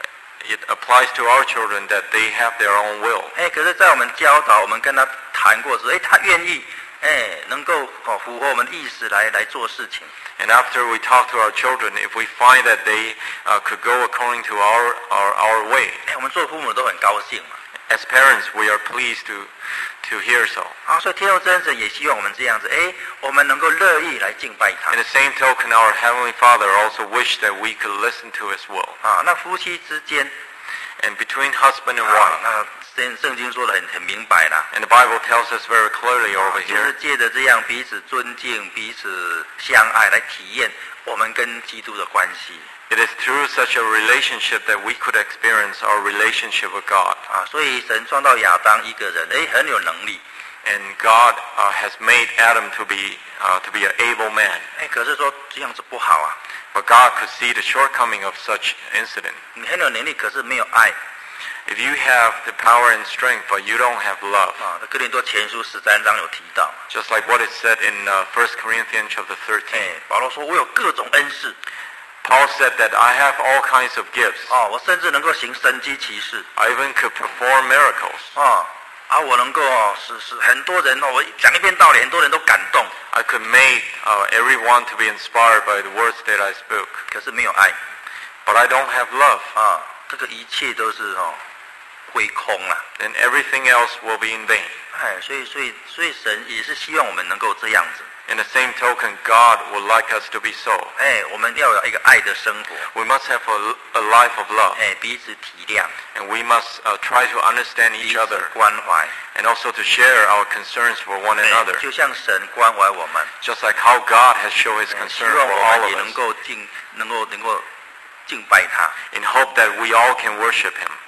Speaker 2: it applies to our children that they have their own will.
Speaker 1: 可是，在我们教导，我们跟他谈过之后，他愿意，能够符合我们的意识来做事情。
Speaker 2: And after we talk to our children, if we find that they could go according to our way,
Speaker 1: 我们做父母都很高兴嘛。
Speaker 2: as parents, we are pleased to hear so.
Speaker 1: 所以天父真神也希望我们这样子，我们能够乐意来敬拜他。
Speaker 2: In the same token, our Heavenly Father also wished that we could listen to His will.
Speaker 1: 那夫妻之间，
Speaker 2: And between husband and wife,
Speaker 1: 那圣经说的很明白啦。
Speaker 2: and the Bible tells us very clearly over
Speaker 1: 就是
Speaker 2: here,
Speaker 1: 借着这样彼此尊敬、彼此相爱，来体验我们跟基督的关系。
Speaker 2: it is through such a relationship that we could experience our relationship with God.
Speaker 1: 所以神创造亚当一个人，很有能力。
Speaker 2: And God has made Adam to be an able man.
Speaker 1: 可是说这样子不好啊。
Speaker 2: But God could see the shortcoming of such incident.
Speaker 1: 你很有能力，可是没有爱。
Speaker 2: If you have the power and strength, but you don't have love,
Speaker 1: 哥林多前书13章有提到。
Speaker 2: just like what is said in 1 Corinthians chapter 13.
Speaker 1: 保罗说：“我有各种恩赐。”
Speaker 2: Paul said that I have all kinds of gifts.
Speaker 1: 我甚至能够行神迹奇事。
Speaker 2: I even could perform miracles.
Speaker 1: 我能够使很多人我讲一遍道理，很多人都感动。
Speaker 2: I could make everyone to be inspired by the words that I spoke.
Speaker 1: 可是没有爱。
Speaker 2: But I don't have love.
Speaker 1: 这个一切都是归空了。
Speaker 2: Then everything else will be in vain.
Speaker 1: 所以神也是希望我们能够这样子。
Speaker 2: In the same token, God would like us to be so.
Speaker 1: 我们要有一个爱的生活。
Speaker 2: We must have a life of love.
Speaker 1: 彼此体谅。
Speaker 2: And we must try to understand each other.
Speaker 1: 关怀。
Speaker 2: And also to share our concerns for one another.
Speaker 1: 就像神关怀我们。
Speaker 2: Just like how God has shown His concern for all of us.
Speaker 1: 能够敬拜他。
Speaker 2: In hope that we all can worship Him.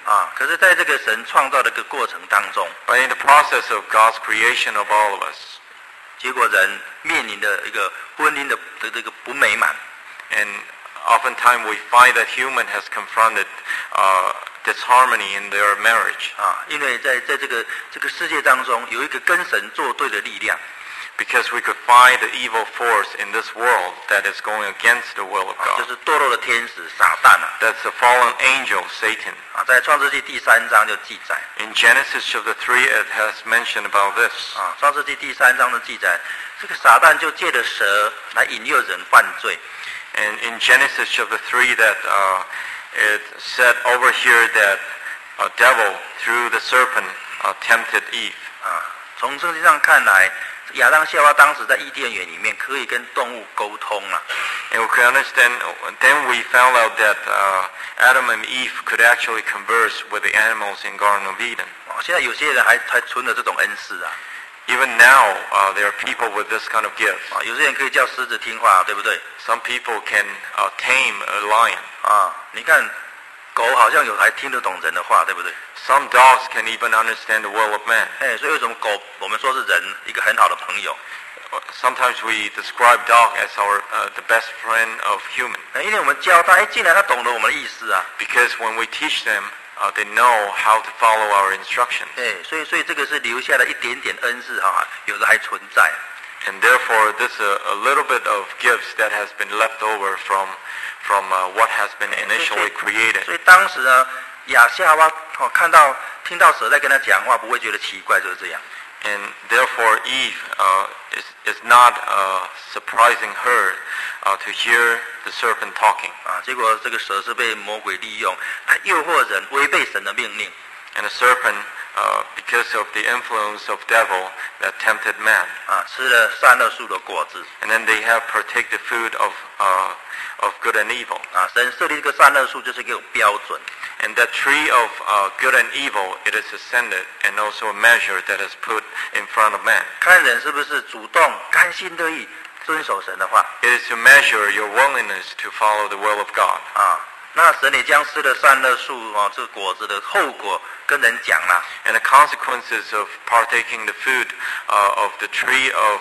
Speaker 1: 啊，可是在这个神创造的一个过程当中，
Speaker 2: But in the process of God's creation of all of us,
Speaker 1: 结果人面临的一个婚姻的这个不美满。
Speaker 2: and oftentimes we find that human has confronted disharmony in their marriage.
Speaker 1: 啊，因为在这个世界当中有一个跟神作对的力量，
Speaker 2: Because we could find the evil force in this world that is going against the will of
Speaker 1: 就
Speaker 2: God.
Speaker 1: 是堕落的天使撒旦啊。
Speaker 2: That's the fallen angel, Satan.
Speaker 1: 啊，在创世纪第3章就记载
Speaker 2: In Genesis chapter 3, it has mentioned about this.
Speaker 1: 啊，创世纪第3章的记载，这个撒旦就借着蛇来引诱人犯罪。
Speaker 2: And in Genesis chapter 3, that it said over here that devil through the serpent tempted Eve.
Speaker 1: 啊，从圣经上看来，亚当夏娃当时在伊甸园里面可以跟动物沟通了。
Speaker 2: And we can understand, then we found out that Adam and Eve could actually converse with the animals in Garden of Eden.
Speaker 1: 哦，现在有些人还存了这种恩赐啊。
Speaker 2: Even now, there are people with this kind of gift.
Speaker 1: 啊，有些人可以叫狮子听话，对不对？
Speaker 2: Some people can tame a lion.
Speaker 1: 啊，你看，狗好像有还听得懂人的话，对不对？
Speaker 2: Some dogs can even understand the will of man.
Speaker 1: 哎，所以为什么狗我们说是人一个很好的朋友？
Speaker 2: Sometimes we describe dog as our the best friend of human.
Speaker 1: 因为我们教他，哎，竟然他懂得我们的意思啊。
Speaker 2: Because when we teach them, they know how to follow our instructions.
Speaker 1: 哎，所以这个是留下了一点点恩赐哈，有的还存在。
Speaker 2: And therefore, this is a little bit of gifts that has been left over from what has been initially created.
Speaker 1: 所以当时呢，夏娃听到蛇在跟他讲话，不会觉得奇怪，就是这样。
Speaker 2: And therefore, Eve is not surprising her to hear the serpent talking.
Speaker 1: 啊，结果这个蛇是被魔鬼利用，来诱惑人违背神的命令。
Speaker 2: And the serpent, because of the influence of devil that tempted man,
Speaker 1: 啊，吃了善恶树的果子。
Speaker 2: and then they have partake the food of good and evil.
Speaker 1: 啊，神设立这个善恶树就是一个标准。
Speaker 2: And that tree of good and evil, it is ascended, and also a measure that is put in front of man.
Speaker 1: 看人是不是主动、甘心乐意遵守神的话。
Speaker 2: It is to measure your willingness to follow the will of God.
Speaker 1: 啊，那神也将吃了善恶树这个果子的后果跟人讲了。
Speaker 2: And the consequences of partaking the food of the tree of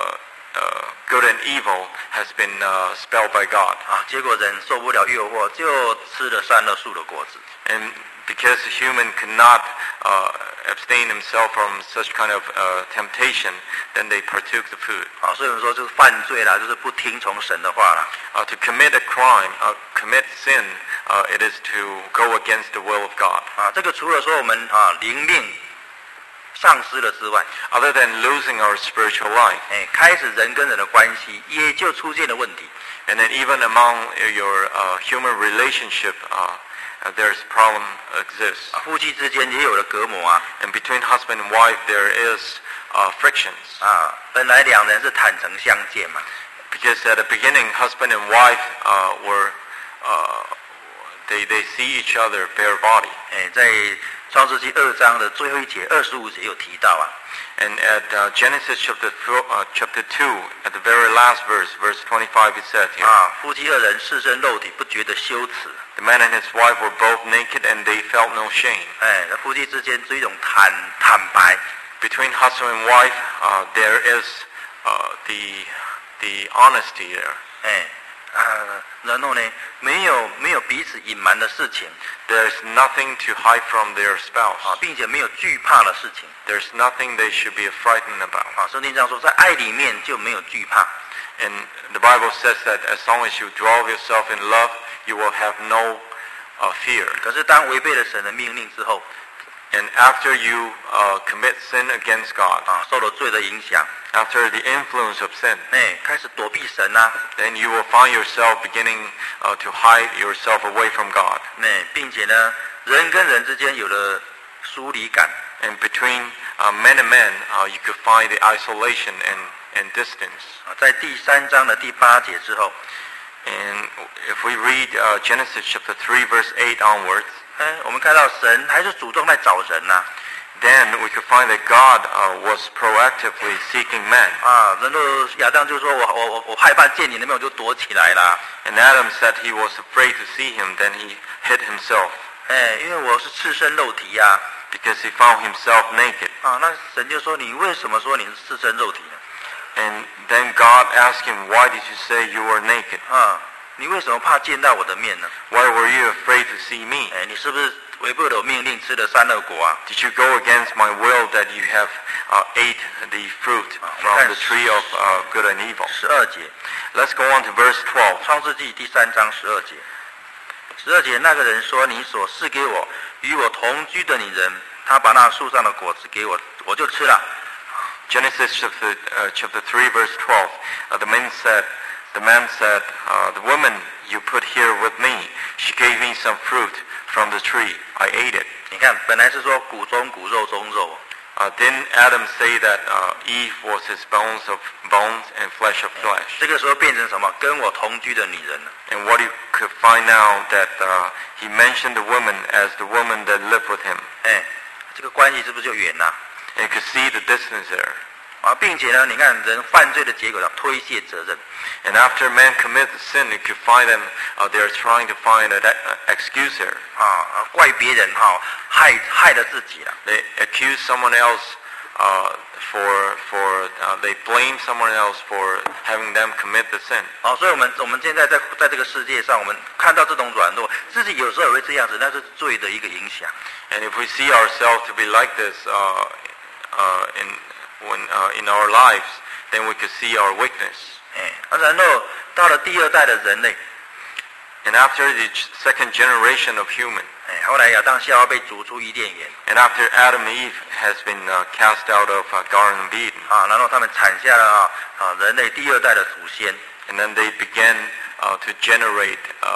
Speaker 2: good and evil has been spelled by God.
Speaker 1: 啊，结果人受不了诱惑，就吃了善恶树的果子。
Speaker 2: And because the human could not abstain himself from such kind of temptation, then they partook the food.
Speaker 1: 啊，所以我们说就是犯罪啦，就是不听从神的话啦。
Speaker 2: To commit a crime, commit sin, it is to go against the will of God.
Speaker 1: 啊，这个除了说我们灵命丧失了之外，
Speaker 2: Other than losing our spiritual life,
Speaker 1: 哎，开始人跟人的关系也就出现了问题。
Speaker 2: and then even among your human relationship, there's problem exists.
Speaker 1: 啊，夫妻之间也有了隔膜啊。
Speaker 2: And between husband and wife, there is frictions.
Speaker 1: 啊，本来两人是坦诚相见嘛。
Speaker 2: Because at the beginning, husband and wife were they see each other bare body.
Speaker 1: 哎，在创世纪2章的最后一节25节有提到啊。
Speaker 2: And at Genesis chapter 2, at the very last verse, verse 25, it says here,
Speaker 1: 啊，夫妻二人赤身露体，不觉得羞耻。
Speaker 2: the man and his wife were both naked and they felt no shame.
Speaker 1: 哎，那夫妻之间是一种坦白。
Speaker 2: Between husband and wife, there is the honesty there.
Speaker 1: 哎，然后呢，没有彼此隐瞒的事情
Speaker 2: There's nothing to hide from their
Speaker 1: 啊，
Speaker 2: spouse.
Speaker 1: 并且没有惧怕的事情
Speaker 2: There's nothing they should be frightened about.
Speaker 1: 啊。圣经上说，在爱里面就没有惧怕。
Speaker 2: And the Bible says that as long as you draw yourself in love, you will have no fear.
Speaker 1: 可是当违背了神的命令之后
Speaker 2: And after you commit sin against God,
Speaker 1: 啊，受了罪的影响，
Speaker 2: after the influence of sin,
Speaker 1: 哎，开始躲避神啊，
Speaker 2: then you will find yourself beginning to hide yourself away from God.
Speaker 1: 哎，并且呢，人跟人之间有了疏离感
Speaker 2: And between men and men, you could find the isolation and distance.
Speaker 1: 啊。在第3章的第8节之后，
Speaker 2: And if we read Genesis chapter 3, verse 8 onwards,
Speaker 1: 哎，我们看到神还是主动在找人呐。
Speaker 2: then we could find that God was proactively seeking man.
Speaker 1: 啊，然后亚当就说我害怕见你那边，我就躲起来啦。
Speaker 2: And Adam said he was afraid to see him, then he hid himself.
Speaker 1: 因为我是赤身肉体呀。
Speaker 2: because he found himself naked.
Speaker 1: 那神就说你为什么说你是赤身肉体呢？
Speaker 2: And then God asked him, why did you say you were naked?
Speaker 1: 你为什么怕见到我的面呢？
Speaker 2: Why were you afraid to see me?
Speaker 1: 你是不是违背了我命令吃了善恶果啊？
Speaker 2: Did you go against my will that you have ate the fruit from the tree of good and evil?
Speaker 1: 12节
Speaker 2: Let's go on to verse 12.
Speaker 1: 创世纪第3章12节。12节那个人说：“你所赐给我与我同居的女人，她把那树上的果子给我，我就吃了。”
Speaker 2: Genesis chapter 3 verse 12. The man said, the woman you put here with me, she gave me some fruit from the tree. I ate it.
Speaker 1: 你看，本来是说骨中骨肉中肉。
Speaker 2: Didn't Adam say that Eve was his bones of bones and flesh of flesh?
Speaker 1: 这个时候变成什么？跟我同居的女人了。
Speaker 2: And what you could find out that he mentioned the woman as the woman that lived with him.
Speaker 1: 这个关系是不是就远了？
Speaker 2: And you could see the distance there.
Speaker 1: 并且呢，你看人犯罪的结果叫推卸责任。
Speaker 2: And after man commits sin, you could find them, they're trying to find an excuse here.
Speaker 1: 怪别人害了自己了。
Speaker 2: They accuse someone else they blame someone else for having them commit the sin.
Speaker 1: 所以我们现在在这个世界上，我们看到这种软弱，自己有时候也会这样子，那是罪的一个影响。
Speaker 2: And if we see ourselves to be like this in our lives, then we could see our weakness.
Speaker 1: 然后到了第2代的人类，
Speaker 2: And after the second generation of human,
Speaker 1: 后来亚当夏娃被逐出伊甸园，
Speaker 2: and after Adam and Eve has been cast out of Garden of Eden,
Speaker 1: 然后他们产下了人类第2代的祖先，
Speaker 2: and then they began to generate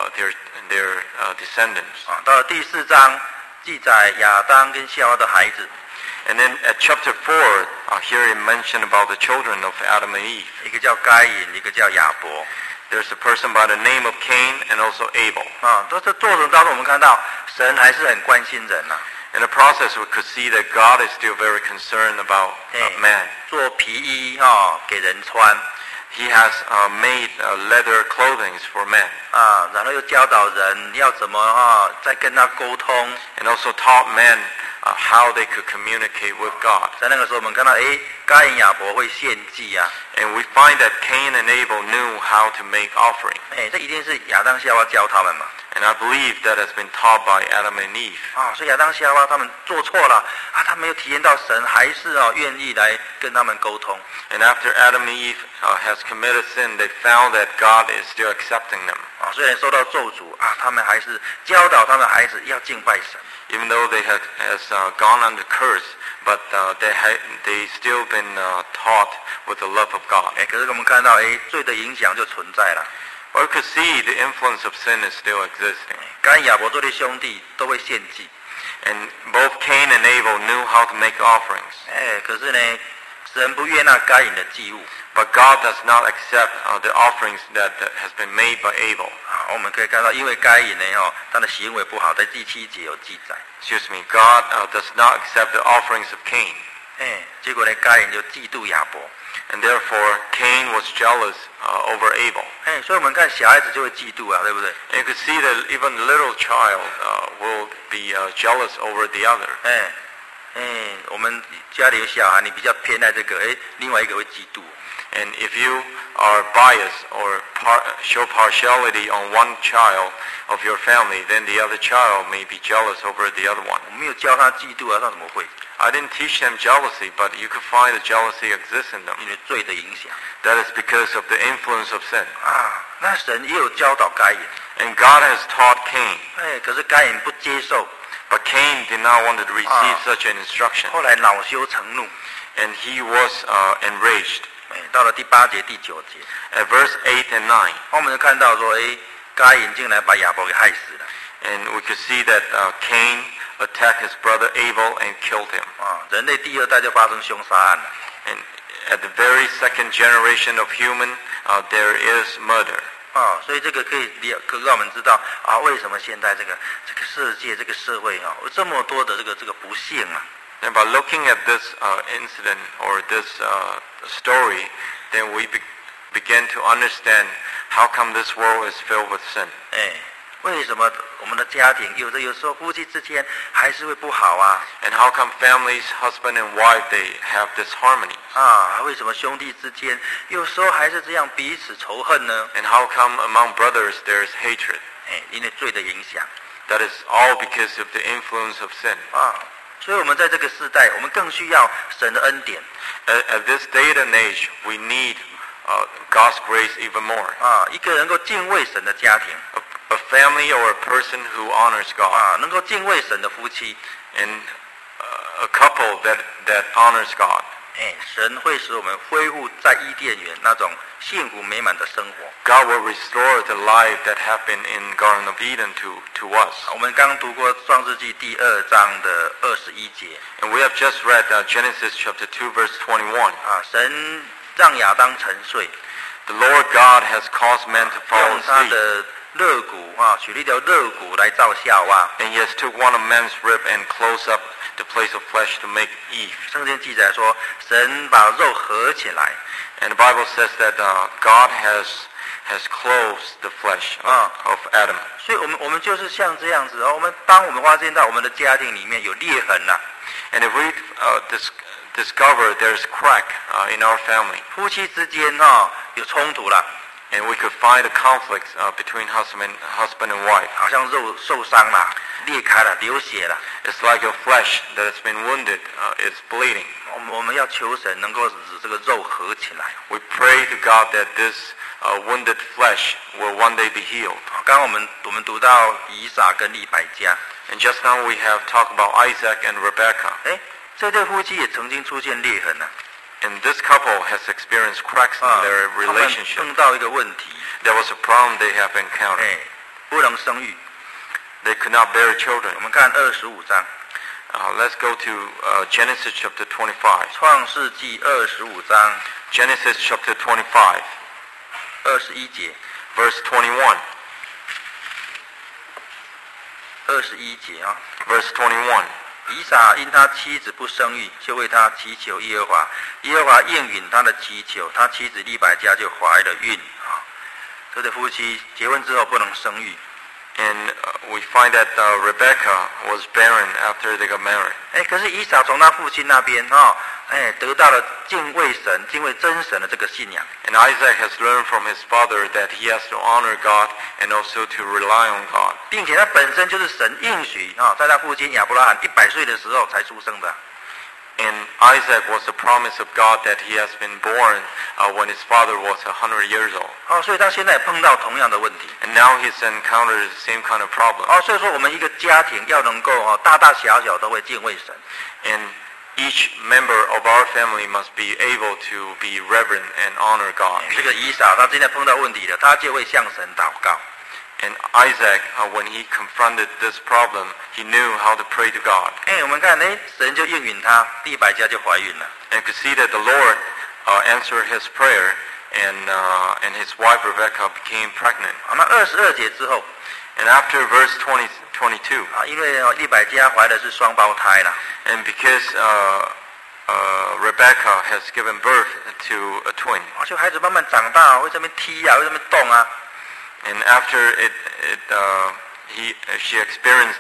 Speaker 2: their descendants.
Speaker 1: 到了第4章记载亚当跟夏娃的孩子，
Speaker 2: And then at chapter 4, here it mentioned about the children of Adam and Eve.
Speaker 1: 一个叫该隐，一个叫亚伯。
Speaker 2: There's a person by the name of Cain and also Abel.
Speaker 1: 在这过程当中，我们看到神还是很关心人呐。
Speaker 2: In the process, we could see that God is still very concerned about man.
Speaker 1: 做皮衣给人穿，
Speaker 2: He has made leather clothing for men,
Speaker 1: 然后又教导人要怎么再跟他沟通。
Speaker 2: and also taught men how they could communicate with God.
Speaker 1: 在那个时候，我们看到该隐亚伯会献祭啊，
Speaker 2: And we find that Cain and Abel knew how to make offering.
Speaker 1: 这一定是亚当夏娃教他们嘛。
Speaker 2: And I believe that has been taught by Adam and Eve.
Speaker 1: 所以亚当夏娃他们做错了他们又体验到神还是愿意来跟他们沟通。
Speaker 2: And after Adam and Eve has committed sin, they found that God is still accepting them.
Speaker 1: 虽然受到咒诅他们还是教导他们孩子要敬拜神。
Speaker 2: Even though they has gone under curse, but they still been taught with the love of God.
Speaker 1: 可是我们看到罪的影响就存在了。
Speaker 2: But we could see the influence of sin is still existing.
Speaker 1: 该隐亚伯这对兄弟都会献祭。
Speaker 2: And both Cain and Abel knew how to make offerings.
Speaker 1: 可是呢，神不悦纳该隐的祭物。
Speaker 2: But God does not accept the offerings that has been made by Abel.
Speaker 1: 我们可以看到，因为该隐呢他的行为不好，在第7节有记载。
Speaker 2: Excuse me, God does not accept the offerings of Cain.
Speaker 1: 结果呢，该隐就嫉妒亚伯。
Speaker 2: And therefore, Cain was jealous over Abel.
Speaker 1: 所以我们看小孩子就会嫉妒对不对？
Speaker 2: And you could see that even a little child will be jealous over the other.
Speaker 1: 我们家里有小孩，你比较偏爱这个，另外一个会嫉妒。
Speaker 2: And if you are biased or show partiality on one child of your family, then the other child may be jealous over the other one.
Speaker 1: 我没有教他嫉妒他怎么会？
Speaker 2: I didn't teach them jealousy, but you could find the jealousy exists in them.
Speaker 1: 因为罪的影响。
Speaker 2: That is because of the influence of sin.
Speaker 1: 那神也有教导该隐。
Speaker 2: And God has taught Cain.
Speaker 1: 可是该隐不接受。
Speaker 2: But Cain did not want to receive such an instruction.
Speaker 1: 后来恼羞成怒。
Speaker 2: And he was enraged.
Speaker 1: 到了第8节、第9节。
Speaker 2: At verse 8 and 9.
Speaker 1: 我们就看到说，该隐竟然把亚伯给害死了。
Speaker 2: And we could see that Cain attacked his brother Abel and killed him.
Speaker 1: 人类第2代就发生凶杀案了。
Speaker 2: And at the very second generation of human, there is murder.
Speaker 1: 所以这个可以让我们知道为什么现在这个世界、这个社会有这么多的这个不幸啊。
Speaker 2: And by looking at this incident or this story, then we begin to understand how come this world is filled with sin.
Speaker 1: 为什么我们的家庭有时候夫妻之间还是会不好啊？
Speaker 2: And how come families, husband and wife, they have disharmony?
Speaker 1: 啊，为什么兄弟之间有时候还是这样彼此仇恨呢？
Speaker 2: And how come among brothers there's hatred?
Speaker 1: 因为罪的影响
Speaker 2: That is all because of the influence of sin.
Speaker 1: 啊。所以我们在这个时代，我们更需要神的恩典
Speaker 2: At this day and age, we need God's grace even more.
Speaker 1: 啊，一个能够敬畏神的家庭
Speaker 2: A family or a person who honors God,
Speaker 1: 啊，能够敬畏神的夫妻，
Speaker 2: and a couple that honors God.
Speaker 1: 神会使我们恢复在伊甸园那种幸福美满的生活。
Speaker 2: God will restore the life that happened in Garden of Eden to us.
Speaker 1: 我们刚读过创世纪第2章的21节
Speaker 2: And we have just read Genesis chapter 2 verse 21.
Speaker 1: 啊，神让亚当沉睡，
Speaker 2: The Lord God has caused man to fall
Speaker 1: 用他
Speaker 2: asleep,
Speaker 1: 的肋骨啊，取了一条肋骨来造夏娃。
Speaker 2: and he has took one of man's rib and closed up the place of flesh to make Eve.
Speaker 1: 圣经记载说，神把肉合起来
Speaker 2: And the Bible says that God has closed the flesh of Adam.
Speaker 1: 所以我们就是像这样子哦。当我们发现到我们的家庭里面有裂痕了，
Speaker 2: And if we discover there's crack in our family,
Speaker 1: 夫妻之间有冲突了，
Speaker 2: and we could find a conflict between husband and wife,
Speaker 1: 好像肉受伤了，裂开了，流血了。
Speaker 2: it's like your flesh that has been wounded is bleeding.
Speaker 1: 我们要求神能够使这个肉合起来。
Speaker 2: We pray to God that this wounded flesh will one day be healed.
Speaker 1: 刚刚我们读到以撒跟利百加，
Speaker 2: And just now we have talked about Isaac and Rebekah.
Speaker 1: 这对夫妻也曾经出现裂痕了。
Speaker 2: And this couple has experienced cracks in their
Speaker 1: 他们
Speaker 2: relationship.
Speaker 1: 碰到一个问题，
Speaker 2: There was a problem they have encountered.
Speaker 1: 不能生育。
Speaker 2: They could not bear children.
Speaker 1: 我们看25章，
Speaker 2: Let's go to Genesis chapter 25.
Speaker 1: 创世纪25章
Speaker 2: Genesis chapter 25,
Speaker 1: 21节，
Speaker 2: verse 21.
Speaker 1: 21节啊。
Speaker 2: Verse 21.
Speaker 1: 以撒因他妻子不生育，就为他祈求耶和华，耶和华应允他的祈求，他妻子利百加就怀了孕啊。这对夫妻结婚之后不能生育，
Speaker 2: And we find that Rebekah was barren after they got married.
Speaker 1: 可是以撒从他父亲那边得到了敬畏神、敬畏真神的这个信仰。
Speaker 2: And Isaac has learned from his father that he has to honor God and also to rely on God.
Speaker 1: 并且他本身就是神应许在他父亲亚伯拉罕100岁的时候才出生的。
Speaker 2: And Isaac was the promise of God that he has been born when his father was 100 years old.
Speaker 1: 所以他现在碰到同样的问题。
Speaker 2: And now he's encountered the same kind of problem.
Speaker 1: 所以说我们一个家庭要能够大大小小都会敬畏神。
Speaker 2: And each member of our family must be able to be reverent and honor God.
Speaker 1: 这个以撒他现在碰到问题了，他就会向神祷告。
Speaker 2: And Isaac, when he confronted this problem, he knew how to pray to God.
Speaker 1: 我们看神就应允他，利百加就怀孕了。
Speaker 2: And could see that the Lord answered his prayer, and his wife Rebekah became pregnant.
Speaker 1: 那22节之后
Speaker 2: And after verse 22,
Speaker 1: 因为利百加怀的是双胞胎啦，
Speaker 2: and because Rebekah has given birth to a twin,
Speaker 1: 就孩子慢慢长大，会这边踢啊，会这边动啊。
Speaker 2: and after she experienced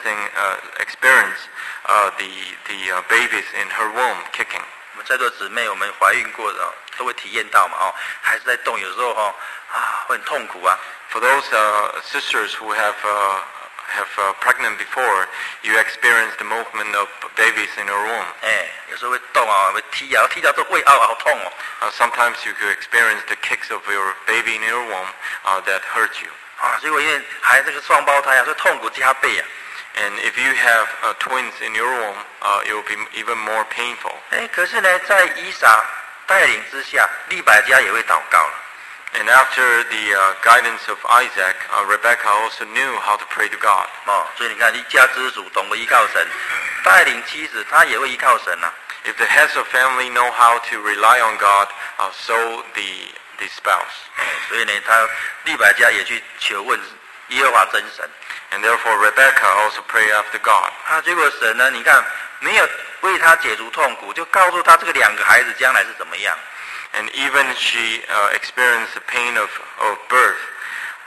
Speaker 2: the babies in her womb kicking.
Speaker 1: 我们在座姊妹，我们怀孕过的都会体验到嘛，孩子在动，有时候会很痛苦啊。
Speaker 2: For those sisters who have pregnant before, you experience the movement of babies in your womb.
Speaker 1: 有时候会动啊，会踢啊，踢到都会好痛哦。
Speaker 2: Sometimes you could experience the kicks of your baby in your womb that hurt you.
Speaker 1: 结果因为还这个双胞胎所以痛苦加倍啊。
Speaker 2: And if you have twins in your womb, it will be even more painful.
Speaker 1: 可是呢，在以撒带领之下，利百加也会祷告了。
Speaker 2: And after the guidance of Isaac, Rebekah also knew how to pray to God.
Speaker 1: 所以你看，一家之主懂得依靠神，带领妻子，他也会依靠神啊。
Speaker 2: If the heads of family know how to rely on God, so the spouse.
Speaker 1: 所以呢，利百加也去求问耶和华真神。
Speaker 2: And therefore Rebekah also prayed after God.
Speaker 1: 结果神呢，你看没有为他解除痛苦，就告诉他这个2个孩子将来是怎么样。
Speaker 2: And even she experienced the pain of birth,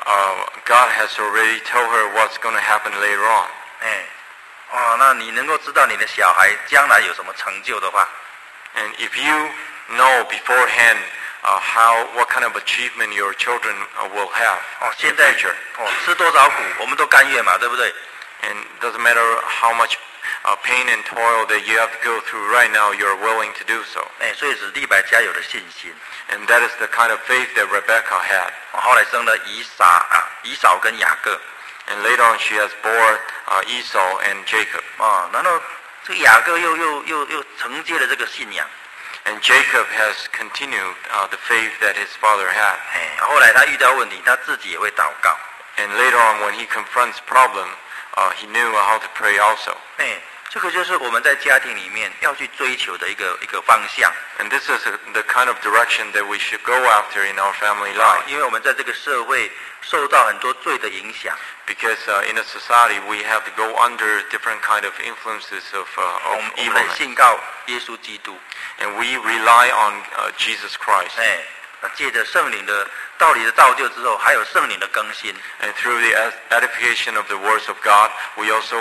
Speaker 2: God has already told her what's going to happen later on.
Speaker 1: 那你能够知道你的小孩将来有什么成就的话，
Speaker 2: And if you know beforehand what kind of achievement your children will have
Speaker 1: 现
Speaker 2: in
Speaker 1: 在
Speaker 2: future,
Speaker 1: 吃多少苦我们都甘愿嘛，对不对？
Speaker 2: and doesn't matter how much pain and toil that you have to go through right now, you're willing to do so.
Speaker 1: 所以使利百加有了信心，
Speaker 2: And that is the kind of faith that Rebecca had.
Speaker 1: 后来生了以扫跟雅各，
Speaker 2: And later on, she has born Esau and Jacob.
Speaker 1: 然后这个雅各又承接了这个信仰，
Speaker 2: And Jacob has continued the faith that his father had.
Speaker 1: 后来他遇到问题，他自己也会祷告，
Speaker 2: And later on, when he confronts problem, he knew how to pray also.
Speaker 1: 这个就是我们在家庭里面要去追求的一个方向。
Speaker 2: And this is the kind of direction that we should go after in our family life.
Speaker 1: 因为我们在这个社会受到很多罪的影响，
Speaker 2: Because in a society, we have to go under different kind of influences of
Speaker 1: 我们
Speaker 2: evilness.
Speaker 1: 信靠耶稣基督，
Speaker 2: And we rely on Jesus Christ.
Speaker 1: 借着圣灵的道理的造就之后，还有圣灵的更新，
Speaker 2: And through the edification of the words of God, we also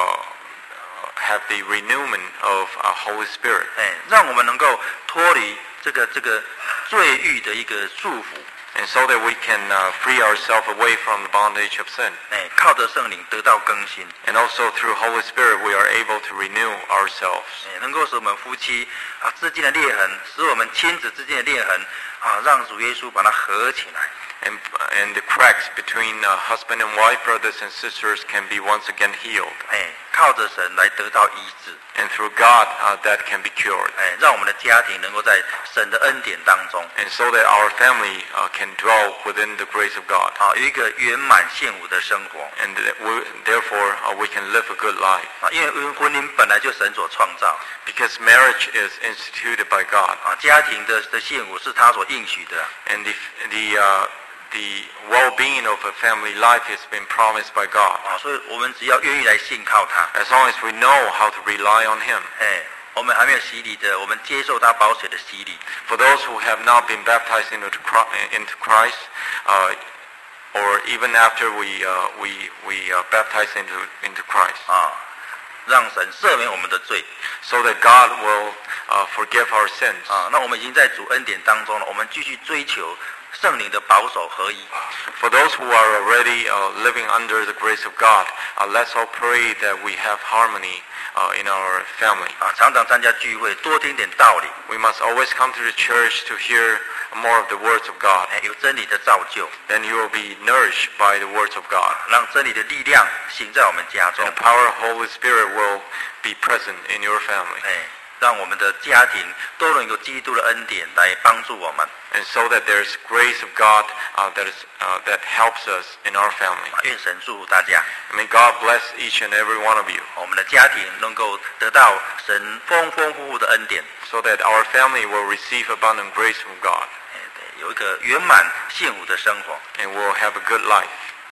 Speaker 2: have the renewal of Holy Spirit.
Speaker 1: 让我们能够脱离这个罪欲的一个束缚，
Speaker 2: And so that we can free ourselves away from the bondage of sin.
Speaker 1: 靠着圣灵得到更新，
Speaker 2: And also through Holy Spirit, we are able to renew ourselves.
Speaker 1: 能够使我们夫妻之间的裂痕，使我们亲子之间的裂痕让主耶稣把它合起来。
Speaker 2: And the cracks between husband and wife, brothers and sisters, can be once again healed.
Speaker 1: 靠着神来得到医治，
Speaker 2: And through God, that can be cured.
Speaker 1: 让我们的家庭能够在神的恩典当中，
Speaker 2: And so that our family can dwell within the grace of God.
Speaker 1: 有一个圆满幸福的生活。
Speaker 2: And therefore, we can live a good life.
Speaker 1: 因为婚姻本来就神所创造，
Speaker 2: Because marriage is instituted by God.
Speaker 1: 家庭的幸福是他所应许的。
Speaker 2: And the well-being of a family life has been promised by God.
Speaker 1: 所以我们只要愿意来信靠他，
Speaker 2: As long as we know how to rely on Him.
Speaker 1: 我们还没有洗礼的，我们接受他宝血的洗礼。
Speaker 2: For those who have not been baptized into Christ, or even after we baptize into Christ,
Speaker 1: 让神赦免我们的罪。
Speaker 2: so that God will forgive our sins.
Speaker 1: 那我们已经在主恩典当中了，我们继续追求圣灵的保守合一。
Speaker 2: For those who are already living under the grace of God, let's all pray that we have harmony in our family.
Speaker 1: 常常参加聚会，多听点道理，
Speaker 2: We must always come to the church to hear more of the words of God.
Speaker 1: 有真理的造就，
Speaker 2: Then you will be nourished by the words of God.
Speaker 1: 让真理的力量行在我们家中
Speaker 2: And。the power of Holy Spirit will be present in your family.
Speaker 1: 让我们的家庭都能有基督的恩典来帮助我们。
Speaker 2: And so that there's grace of God that helps us in our family.
Speaker 1: 愿神祝福大家，
Speaker 2: May God bless each and every one of you,
Speaker 1: 我们的家庭能够得到神丰丰富富的恩典，
Speaker 2: so that our family will receive abundant grace from God,
Speaker 1: 有一个圆满幸福的生活。
Speaker 2: and we'll have a good life.